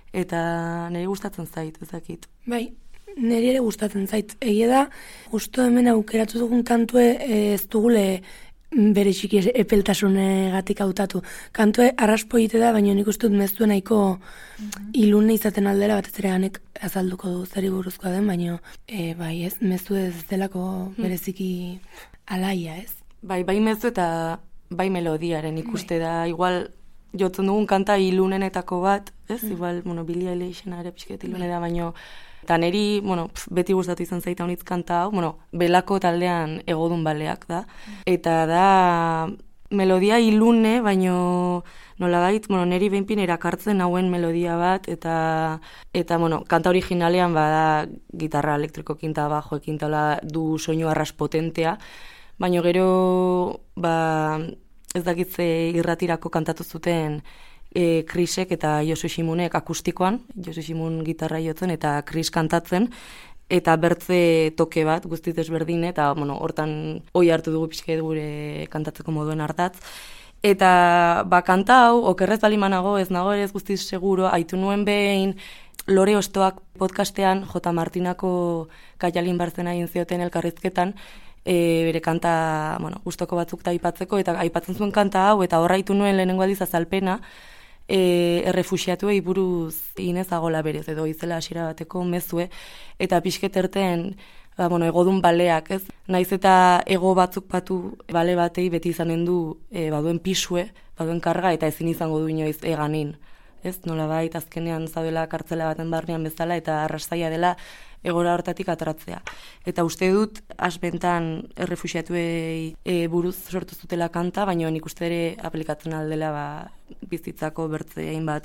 eta niri gustatzen zait, ezakit. Bai, niri ere gustatzen zait. Egia da, justo hemen aukeratu dugun kantue ez dugule bere txiki epeltasunegatik hautatu. Kantue arraspo egite da, baina nik uste dut mezue nahiko ilune izaten aldera batez ere hanek azalduko du zeri buruzkoa den, baina e, bai ez, mezue ez delako bereziki alaia ez. Bai, bai mezu eta bai melodiaren ikuste da, igual jotzen dugun kanta ilunenetako bat, ez? Igual, bueno, Billie Eilishena ere pixket ilune da, baina eta neri, bueno, pf, beti gustatu izan zaita honitz kanta hau, bueno, belako taldean egodun baleak da. Eta da melodia ilune, baino nolabait, bueno, neri behinpin erakartzen hauen melodia bat, eta, eta bueno, kanta originalean bada gitarra elektrikoekin eta bajoekin tala du soinu arras potentea, baino gero, ba, ez dakitze irratirako kantatu zuten E, Krisek eta Josu Ximunek akustikoan, Josu Ximun gitarra jotzen eta Kris kantatzen, eta bertze toke bat guztiz desberdin, eta bueno, hortan oi hartu dugu pixket gure kantatzeko moduen hartatz. Eta ba, kanta hau, okerrez balimanago, ez nago ere ez guztiz seguro, aitu nuen behin Lore Ostoak podcastean, J. Martinako Kaialin Barzena egin zioten elkarrizketan, e, bere kanta, bueno, gustoko batzuk da aipatzeko, eta aipatzen zuen kanta hau, eta horra aitu nuen lehenengo aldiz azalpena, E, errefuxiatuei buruz inezagola berez, edo izela hasiera bateko mezue, eta pixket erten, ba, bueno, egodun baleak, ez? Naiz eta ego batzuk batu bale batei beti izanen du e, baduen pisue, baduen karga, eta ezin izango du inoiz eganin. Ez? Nolabait azkenean zaudela kartzela baten barnean bezala, eta arrastaia dela egora hortatik atratzea. Eta uste dut, asbentan errefuxiatuei e, buruz sortu zutela kanta, baina nik uste ere aplikatzen aldela ba, bizitzako bertze hainbat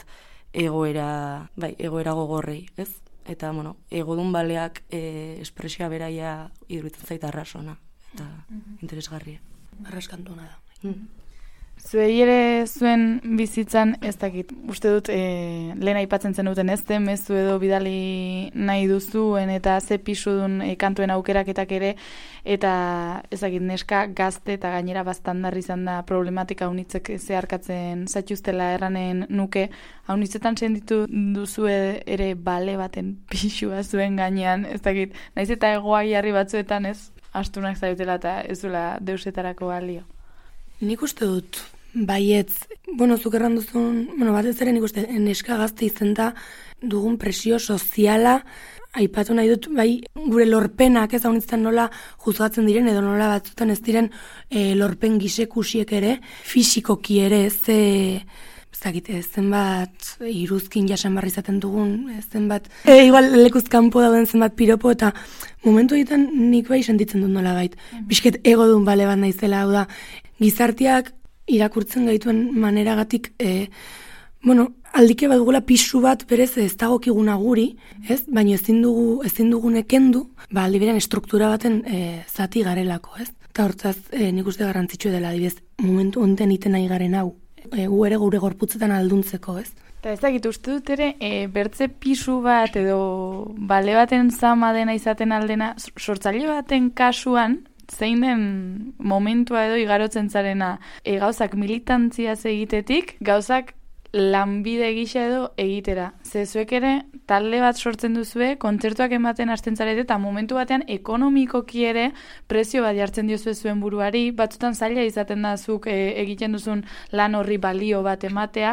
egoera, bai, egoera gogorrei, ez? Eta, bueno, egodun baleak e, espresioa beraia iruditzen zaita arrasona, eta mm-hmm. interesgarria. Arraskantuna da. Mm. Zuei ere zuen bizitzan, ez dakit, uste dut, e, lehen aipatzen zenuten ez den, mezu edo bidali nahi duzuen eta ze pisudun e, kantuen aukeraketak ere, eta ez dakit, neska gazte eta gainera baztandar izan da problematika haunitzek zeharkatzen zaituztela erranen nuke, haunitzetan senditu duzue ere bale baten pisua zuen gainean, ez dakit, naiz eta egoa jarri batzuetan ez, astunak zaitela eta ez duela deusetarako balio. Nik uste dut, baietz, bueno, zuk erran duzun, bueno, batez ere nik uste, neska gazte izen da dugun presio soziala, aipatu nahi dut, bai, gure lorpenak ez haunitzen nola juzgatzen diren, edo nola batzutan ez diren e, lorpen gisekusiek ere, fisikoki ere, ze, ezagite, zenbat iruzkin jasan barri izaten dugun, zenbat, e, igual lekuz kanpo dauden zenbat piropo, eta momentu egiten nik bai sentitzen dut nola bait. Bisket ego duen bale bat naizela, hau da, gizarteak irakurtzen gaituen maneragatik, e, bueno, aldike bat dugula pisu bat berez ez dagokiguna guri, ez? Baina ezin dugu, ezin dugune kendu, ba, aldi berean estruktura baten e, zati garelako, ez? Eta hortzaz, e, nik uste garrantzitsu dela, adibidez, momentu honetan iten nahi garen hau, e, gu ere gure gorputzetan alduntzeko, ez? Eta ez dakit, uste dut ere, e, bertze pisu bat edo bale baten zama dena izaten aldena, sortzaile baten kasuan, zein den momentua edo igarotzen zarena e, gauzak militantziaz egitetik, gauzak lanbide gisa edo egitera. Ze zuek ere talde bat sortzen duzue, kontzertuak ematen hasten zarete, eta momentu batean ekonomikoki ere prezio bat jartzen diozue zuen buruari, batzutan zaila izaten da zuk e, egiten duzun lan horri balio bat ematea,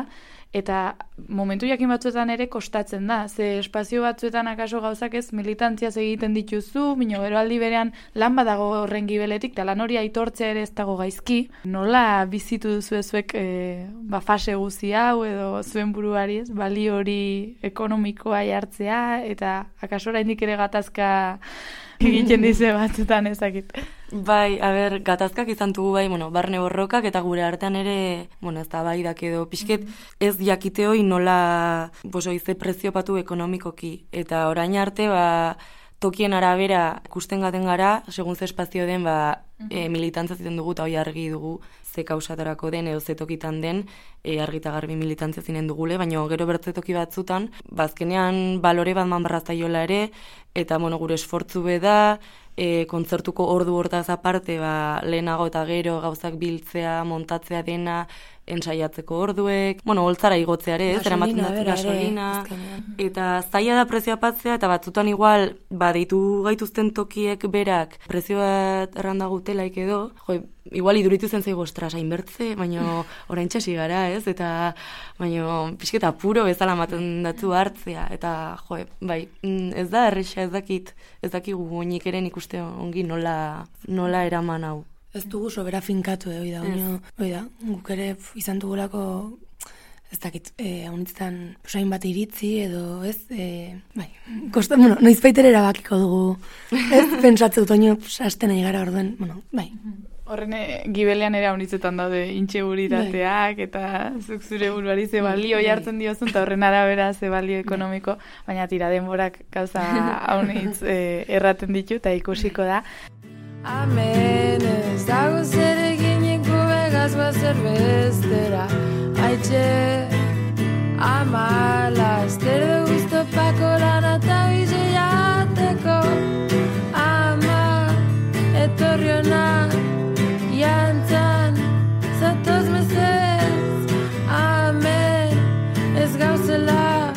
eta momentu jakin batzuetan ere kostatzen da, ze espazio batzuetan akaso gauzak ez militantziaz egiten dituzu, bino gero aldi berean lan badago horren gibeletik, eta lan hori aitortzea ere ez dago gaizki, nola bizitu duzu ezuek e, ba, fase guzi hau edo zuen buruari ez, balio hori ekonomikoa jartzea, eta akaso oraindik ere gatazka egiten dize batzutan ezakit. Bai, a ber, gatazkak izan dugu bai, bueno, barne borrokak eta gure artean ere, bueno, ez da bai dak edo pixket, ez jakite hoi nola, boso, ize preziopatu ekonomikoki. Eta orain arte, ba, tokien arabera ikusten gaten gara, segun ze espazio den, ba, e, militantzia ziten dugu eta hoi argi dugu ze kausatarako den edo ze tokitan den, e, argi eta garbi militantzia zinen dugule, baina gero bertze toki batzutan, bazkenean balore bat manbarrazaiola ere, eta bueno, gure esfortzu be da, e, kontzertuko ordu hortaz aparte, ba, lehenago eta gero gauzak biltzea, montatzea dena, ensaiatzeko orduek, bueno, holtzara igotzea ere, ez, eramatzen dut gasolina, eta zaila da prezioa patzea, eta batzutan igual, ba, deitu gaituzten tokiek berak, prezio bat errandagutelaik edo, jo, igual iduritu zen zaigu, ostras, hainbertze, baina orain txasi gara, ez, eta, baina, pixketa puro bezala maten datu hartzea, eta, jo, bai, ez da erresa, ez dakit, ez dakigu oinik eren ikuste ongi nola, nola eraman hau. Ez dugu sobera finkatu, eh, oida, oino, oida, guk ere izan dugulako, ez dakit, eh, haunitzetan, posain bat iritzi, edo, ez, eh, bai, kosta, bueno, noizbait ere erabakiko dugu, ez, pentsatzeu, oino, hasten nahi gara orduen, bueno, bai. Horren gibelean ere haunitzetan daude intxeguritateak, eta zuk zure buruari ze balio jartzen diozun, eta horren arabera ze balio ekonomiko, baina tira denborak gauza haunitz eh, erraten ditu, eta ikusiko da. Amen, ez dago zer eginik gube gazba zerbestera. Aitxe, amala, ester de guztopako lana eta bize jateko. Ama, etorri hona, jantzan, zatoz mezez. Amen, ez gauzela,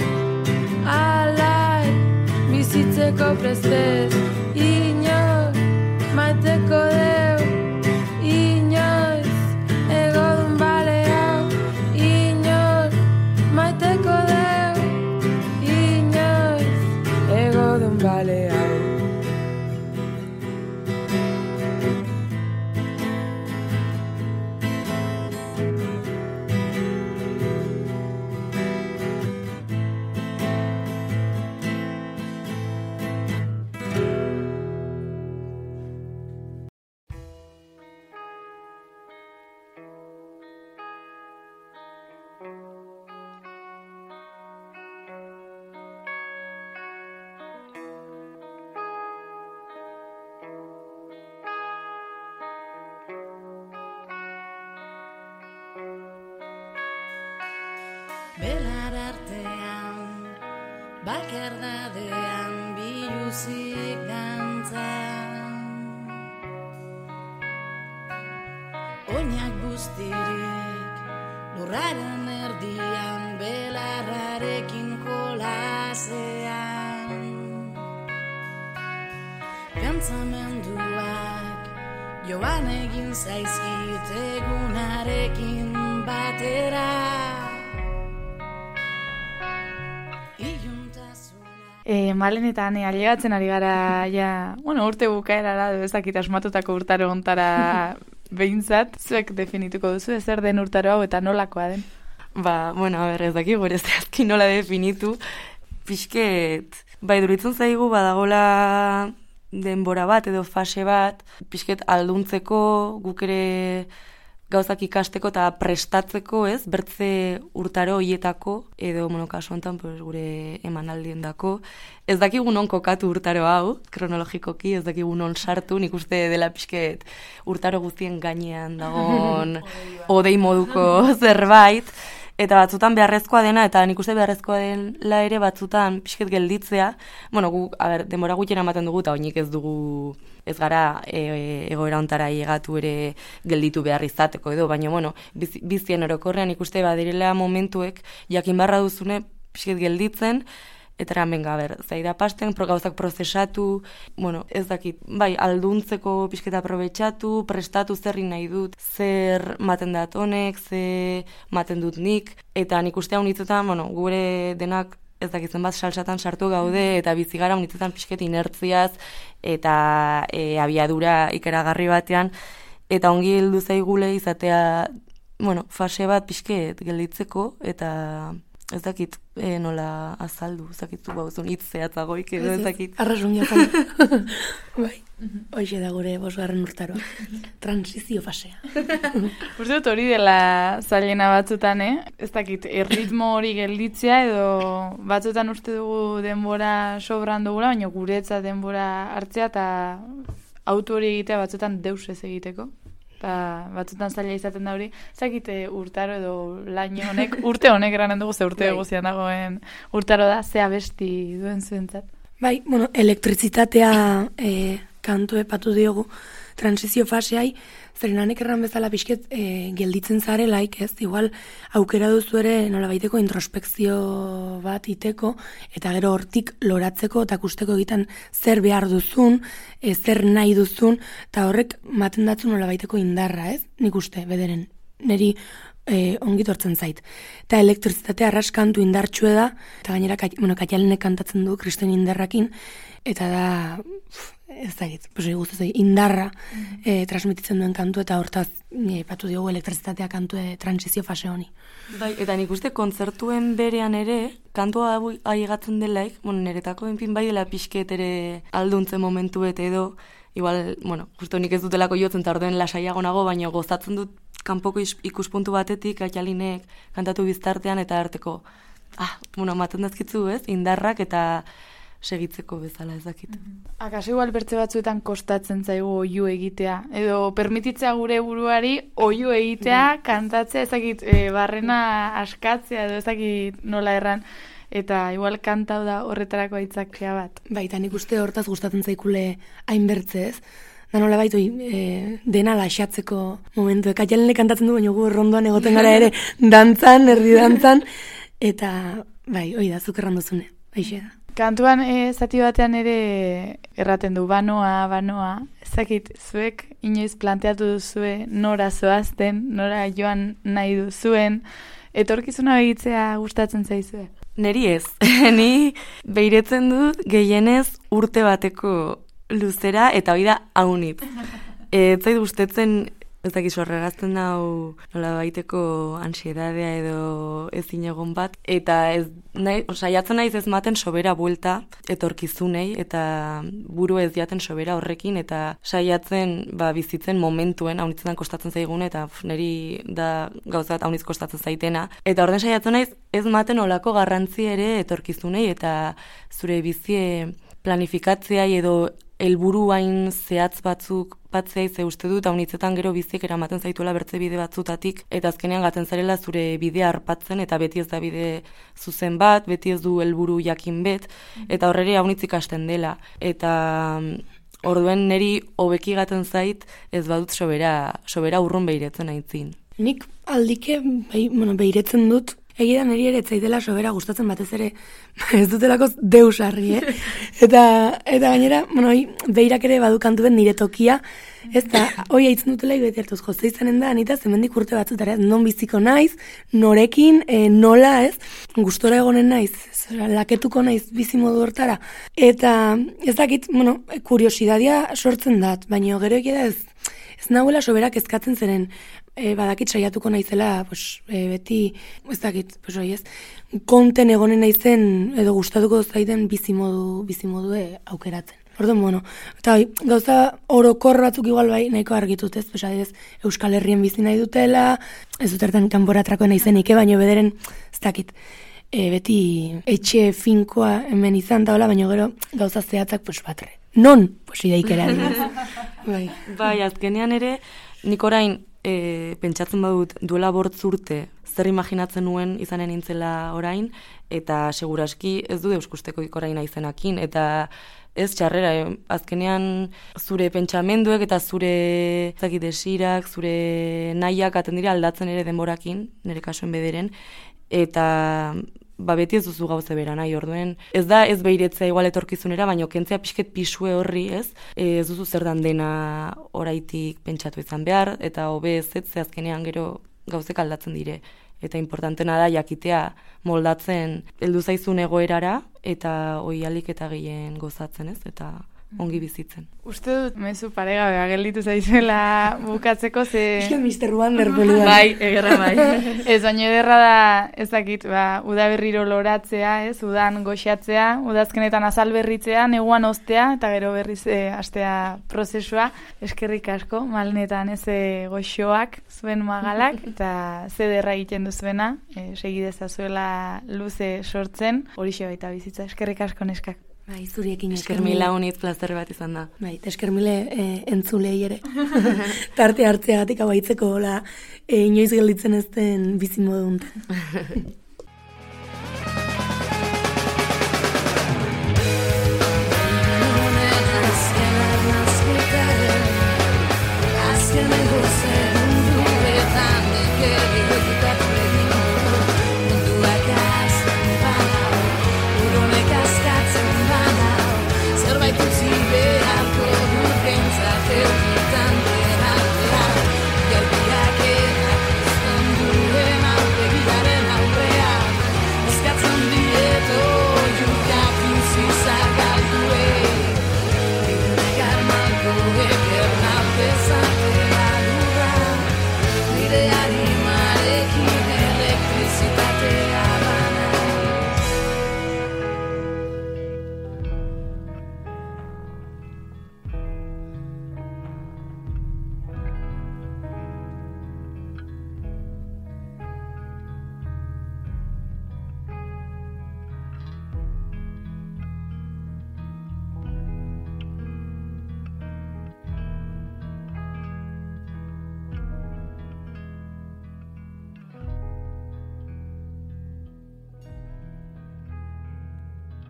alai, bizitzeko prestez. Inoz, maiteko deu, inoiz, egodun bale hau, inoiz, maiteko deu, inoiz, egodun bale hau. Belar artean, bakardadean, biluzik dantzan. Oinak guztirik, lurraren erdian, belarrarekin jolasean. Pentsamenduak, joan egin zaizkit egunarekin batera. E, Malenetan e, ailegatzen ari gara, ja, bueno, urte bukaerara, ez dakit asmatutako urtaro ontara behintzat, zuek definituko duzu, ezer den urtaro hau eta nolakoa den? Ba, bueno, a ber, ez dakik gure zehazki nola definitu, pixket, bai, duritzen zaigu badagola denbora bat edo fase bat, pixket alduntzeko, guk ere gauzak ikasteko eta prestatzeko, ez, bertze urtaro hietako, edo, bueno, kasu honetan, pues, gure emanaldien dako. Ez dakigu non kokatu urtaro hau, kronologikoki, ez dakigu non sartu, nik uste dela pixket urtaro guztien gainean dagoen odei moduko zerbait, eta batzutan beharrezkoa dena, eta nik uste beharrezkoa dela ere batzutan pixket gelditzea, bueno, gu, a ber, denbora gutxien ematen dugu, eta oinik ez dugu, ez gara e, egoera ontara llegatu ere gelditu behar izateko edo, baina, bueno, biz, bizien orokorrean ikuste badirela momentuek, jakin barra duzune, pixket gelditzen, eta eran benga, ber, zaida pasten, pro, gauzak prozesatu, bueno, ez dakit, bai, alduntzeko pixketa aprobetxatu, prestatu zerri nahi dut, zer maten dat honek, ze maten dut nik, eta nik uste hau nitzetan, bueno, gure denak ez dakitzen bat salsatan sartu gaude, eta bizigara unitzetan pixket inertziaz, eta e, abiadura ikeragarri batean, eta ongi heldu zaigule izatea, bueno, fase bat pixket gelditzeko, eta ez dakit e, nola azaldu, ez dakit zu bauzun hitz zehatzagoik edo ez dakit. Arrasun jatan. Bai, hoxe da gure bosgarren urtaroa. Transizio fasea. Uste dut hori dela zailena batzutan, eh? Ez dakit, erritmo hori gelditzea edo batzutan uste dugu denbora sobran dugula, baina guretzat denbora hartzea eta auto hori egitea batzutan deus ez egiteko. Eta batzutan zaila izaten da hori, zakite urtaro edo laino honek, urte honek eranen dugu, ze urte eguzian dagoen urtaro da, ze abesti duen zuentzat. Bai, bueno, elektrizitatea e, kantu epatu diogu transizio faseai, zeren hanek erran bezala pixket e, gelditzen zarelaik, ez? Igual aukera duzu ere nolabaiteko introspekzio bat iteko, eta gero hortik loratzeko eta kusteko egiten zer behar duzun, e, zer nahi duzun, eta horrek maten datzu nolabaiteko indarra, ez? Nik uste, bederen, niri e, ongit hortzen zait. Eta elektrizitatea arraskantu indartxue da, eta gainera, bueno, Katialenek kantatzen du Kristen indarrakin, eta da, ez da git, pues, guztu indarra mm-hmm. e, transmititzen duen kantu, eta hortaz e, patu diogu elektrizitatea kantu e, transizio fase honi. Bai, eta nik uste kontzertuen berean ere, kantua aigatzen delaik, bueno, niretako enpin bai dela pixket ere alduntzen momentuet edo, igual, bueno, justo nik ez dutelako jotzen eta orduen lasaiago nago, baina gozatzen dut kanpoko ikuspuntu batetik, Katialinek kantatu biztartean eta arteko, ah, bueno, maten dazkitzu, ez, indarrak eta segitzeko bezala ez dakit. Akaso igual bertze batzuetan kostatzen zaigu oihu egitea, edo permititzea gure buruari oihu egitea, kantatzea, ez dakit, e, barrena askatzea, edo ez dakit nola erran, eta igual kantau da horretarako aitzakea bat. Baita, nik uste hortaz gustatzen zaikule hainbertze ez, da nola baitu e, dena laxatzeko momentu. Katialenek kantatzen du, baina gu rondoan egoten gara ere dantzan, erdi dantzan, eta bai, hoi da, zuk erran duzune, aixe da. Kantuan e, zati batean ere erraten du, banoa, banoa, ezakit, zuek inoiz planteatu duzue nora zoazten, nora joan nahi duzuen, etorkizuna begitzea gustatzen zaizue? Neri ez, ni behiretzen dut gehienez urte bateko luzera eta hori da haunit. Ez zait gustetzen, ez dakizu horregazten dau nola baiteko ansiedadea edo ezin egon bat, eta ez nahi, saiatzen naiz ez maten sobera buelta etorkizunei, eta buru ez jaten sobera horrekin, eta saiatzen ba, bizitzen momentuen, haunitzetan kostatzen zaigune, eta pf, niri da gauzat haunitz kostatzen zaitena. Eta orden saiatzen naiz ez maten olako garrantzi ere etorkizunei, eta zure bizie planifikatzea edo helburu hain zehatz batzuk batzea ze uste dut, haunitzetan gero biziek eramaten zaituela bertze bide batzutatik, eta azkenean gaten zarela zure bidea harpatzen, eta beti ez da bide zuzen bat, beti ez du helburu jakin bet, eta horrere haunitz ikasten dela. Eta orduen neri hobeki gaten zait, ez badut sobera, sobera urrun behiretzen aitzin. Nik aldike behi, bueno, behiretzen dut, egia da niri ere etzaidela sobera gustatzen batez ere ez dutelako deus harri, eh? Eta, eta gainera, bueno, behirak ere badu kantuen nire tokia, ez da, hoi haitzen dutela beti hartuz jozte izanen da, anita zemendik urte batzutara, non biziko naiz, norekin, e, nola, ez, gustora egonen naiz, laketuko naiz bizimodu hortara. Eta ez dakit, bueno, kuriosidadia sortzen dat, baina gero egia da ez, ez nahuela soberak ezkatzen zeren, E, badakit saiatuko naizela, pues, e, beti, ez dakit, pues, oi ez, konten egonen naizen, edo gustatuko zaiten bizimodu, bizimodu aukeratzen. Orduan, bueno, eta oi, gauza orokor batzuk igual bai nahiko argitut, ez, pues, adez, Euskal Herrien bizi nahi dutela, ez dut ertan kanporatrako naizenik, baina bederen, ez dakit, e, beti etxe finkoa hemen izan daola, baina gero gauza zehatzak, pues, batre. Non, pues, ideikera dira. Bai. Bai, azkenean ere, nik orain, E, pentsatzen badut duela bortz urte zer imaginatzen nuen izanen nintzela orain, eta seguraski ez du euskusteko ikorain naizenakin, eta ez txarrera, eh? Azkenean zure pentsamenduek eta zure zaki desirak, zure nahiak aten dira aldatzen ere denborakin, nire kasuen bederen, eta ba beti ez duzu gauze bera nahi, orduen ez da ez behiretzea igual etorkizunera, baino kentzea pixket pisue horri, ez? E, ez duzu zer dan dena oraitik pentsatu izan behar, eta hobe ez ez, ze azkenean gero gauzek aldatzen dire. Eta importantena da jakitea moldatzen heldu zaizun egoerara, eta oialik eta gehien gozatzen, ez? Eta ongi bizitzen. Uste dut, mezu paregabe gelditu zaizuela bukatzeko, ze... Eske mister Wander pelidan. Bai, egerra bai. Ez, baina ederra da, ez dakit, ba, uda berriro loratzea, ez, udan goxatzea, udazkenetan azal berritzea, neguan ostea, eta gero berriz e, astea prozesua, eskerrik asko, malnetan ez e, goxoak, zuen magalak, eta zederra egiten duzuena, e, segi dezazuela luze sortzen, horixe baita bizitza, eskerrik asko neskak. Bai, zuriekin esker mila unitz plazer bat izan da. Bai, esker mile e, entzulei ere. Tarte hartzeagatik abaitzeko hola e, inoiz gelditzen ez den bizimodu untan.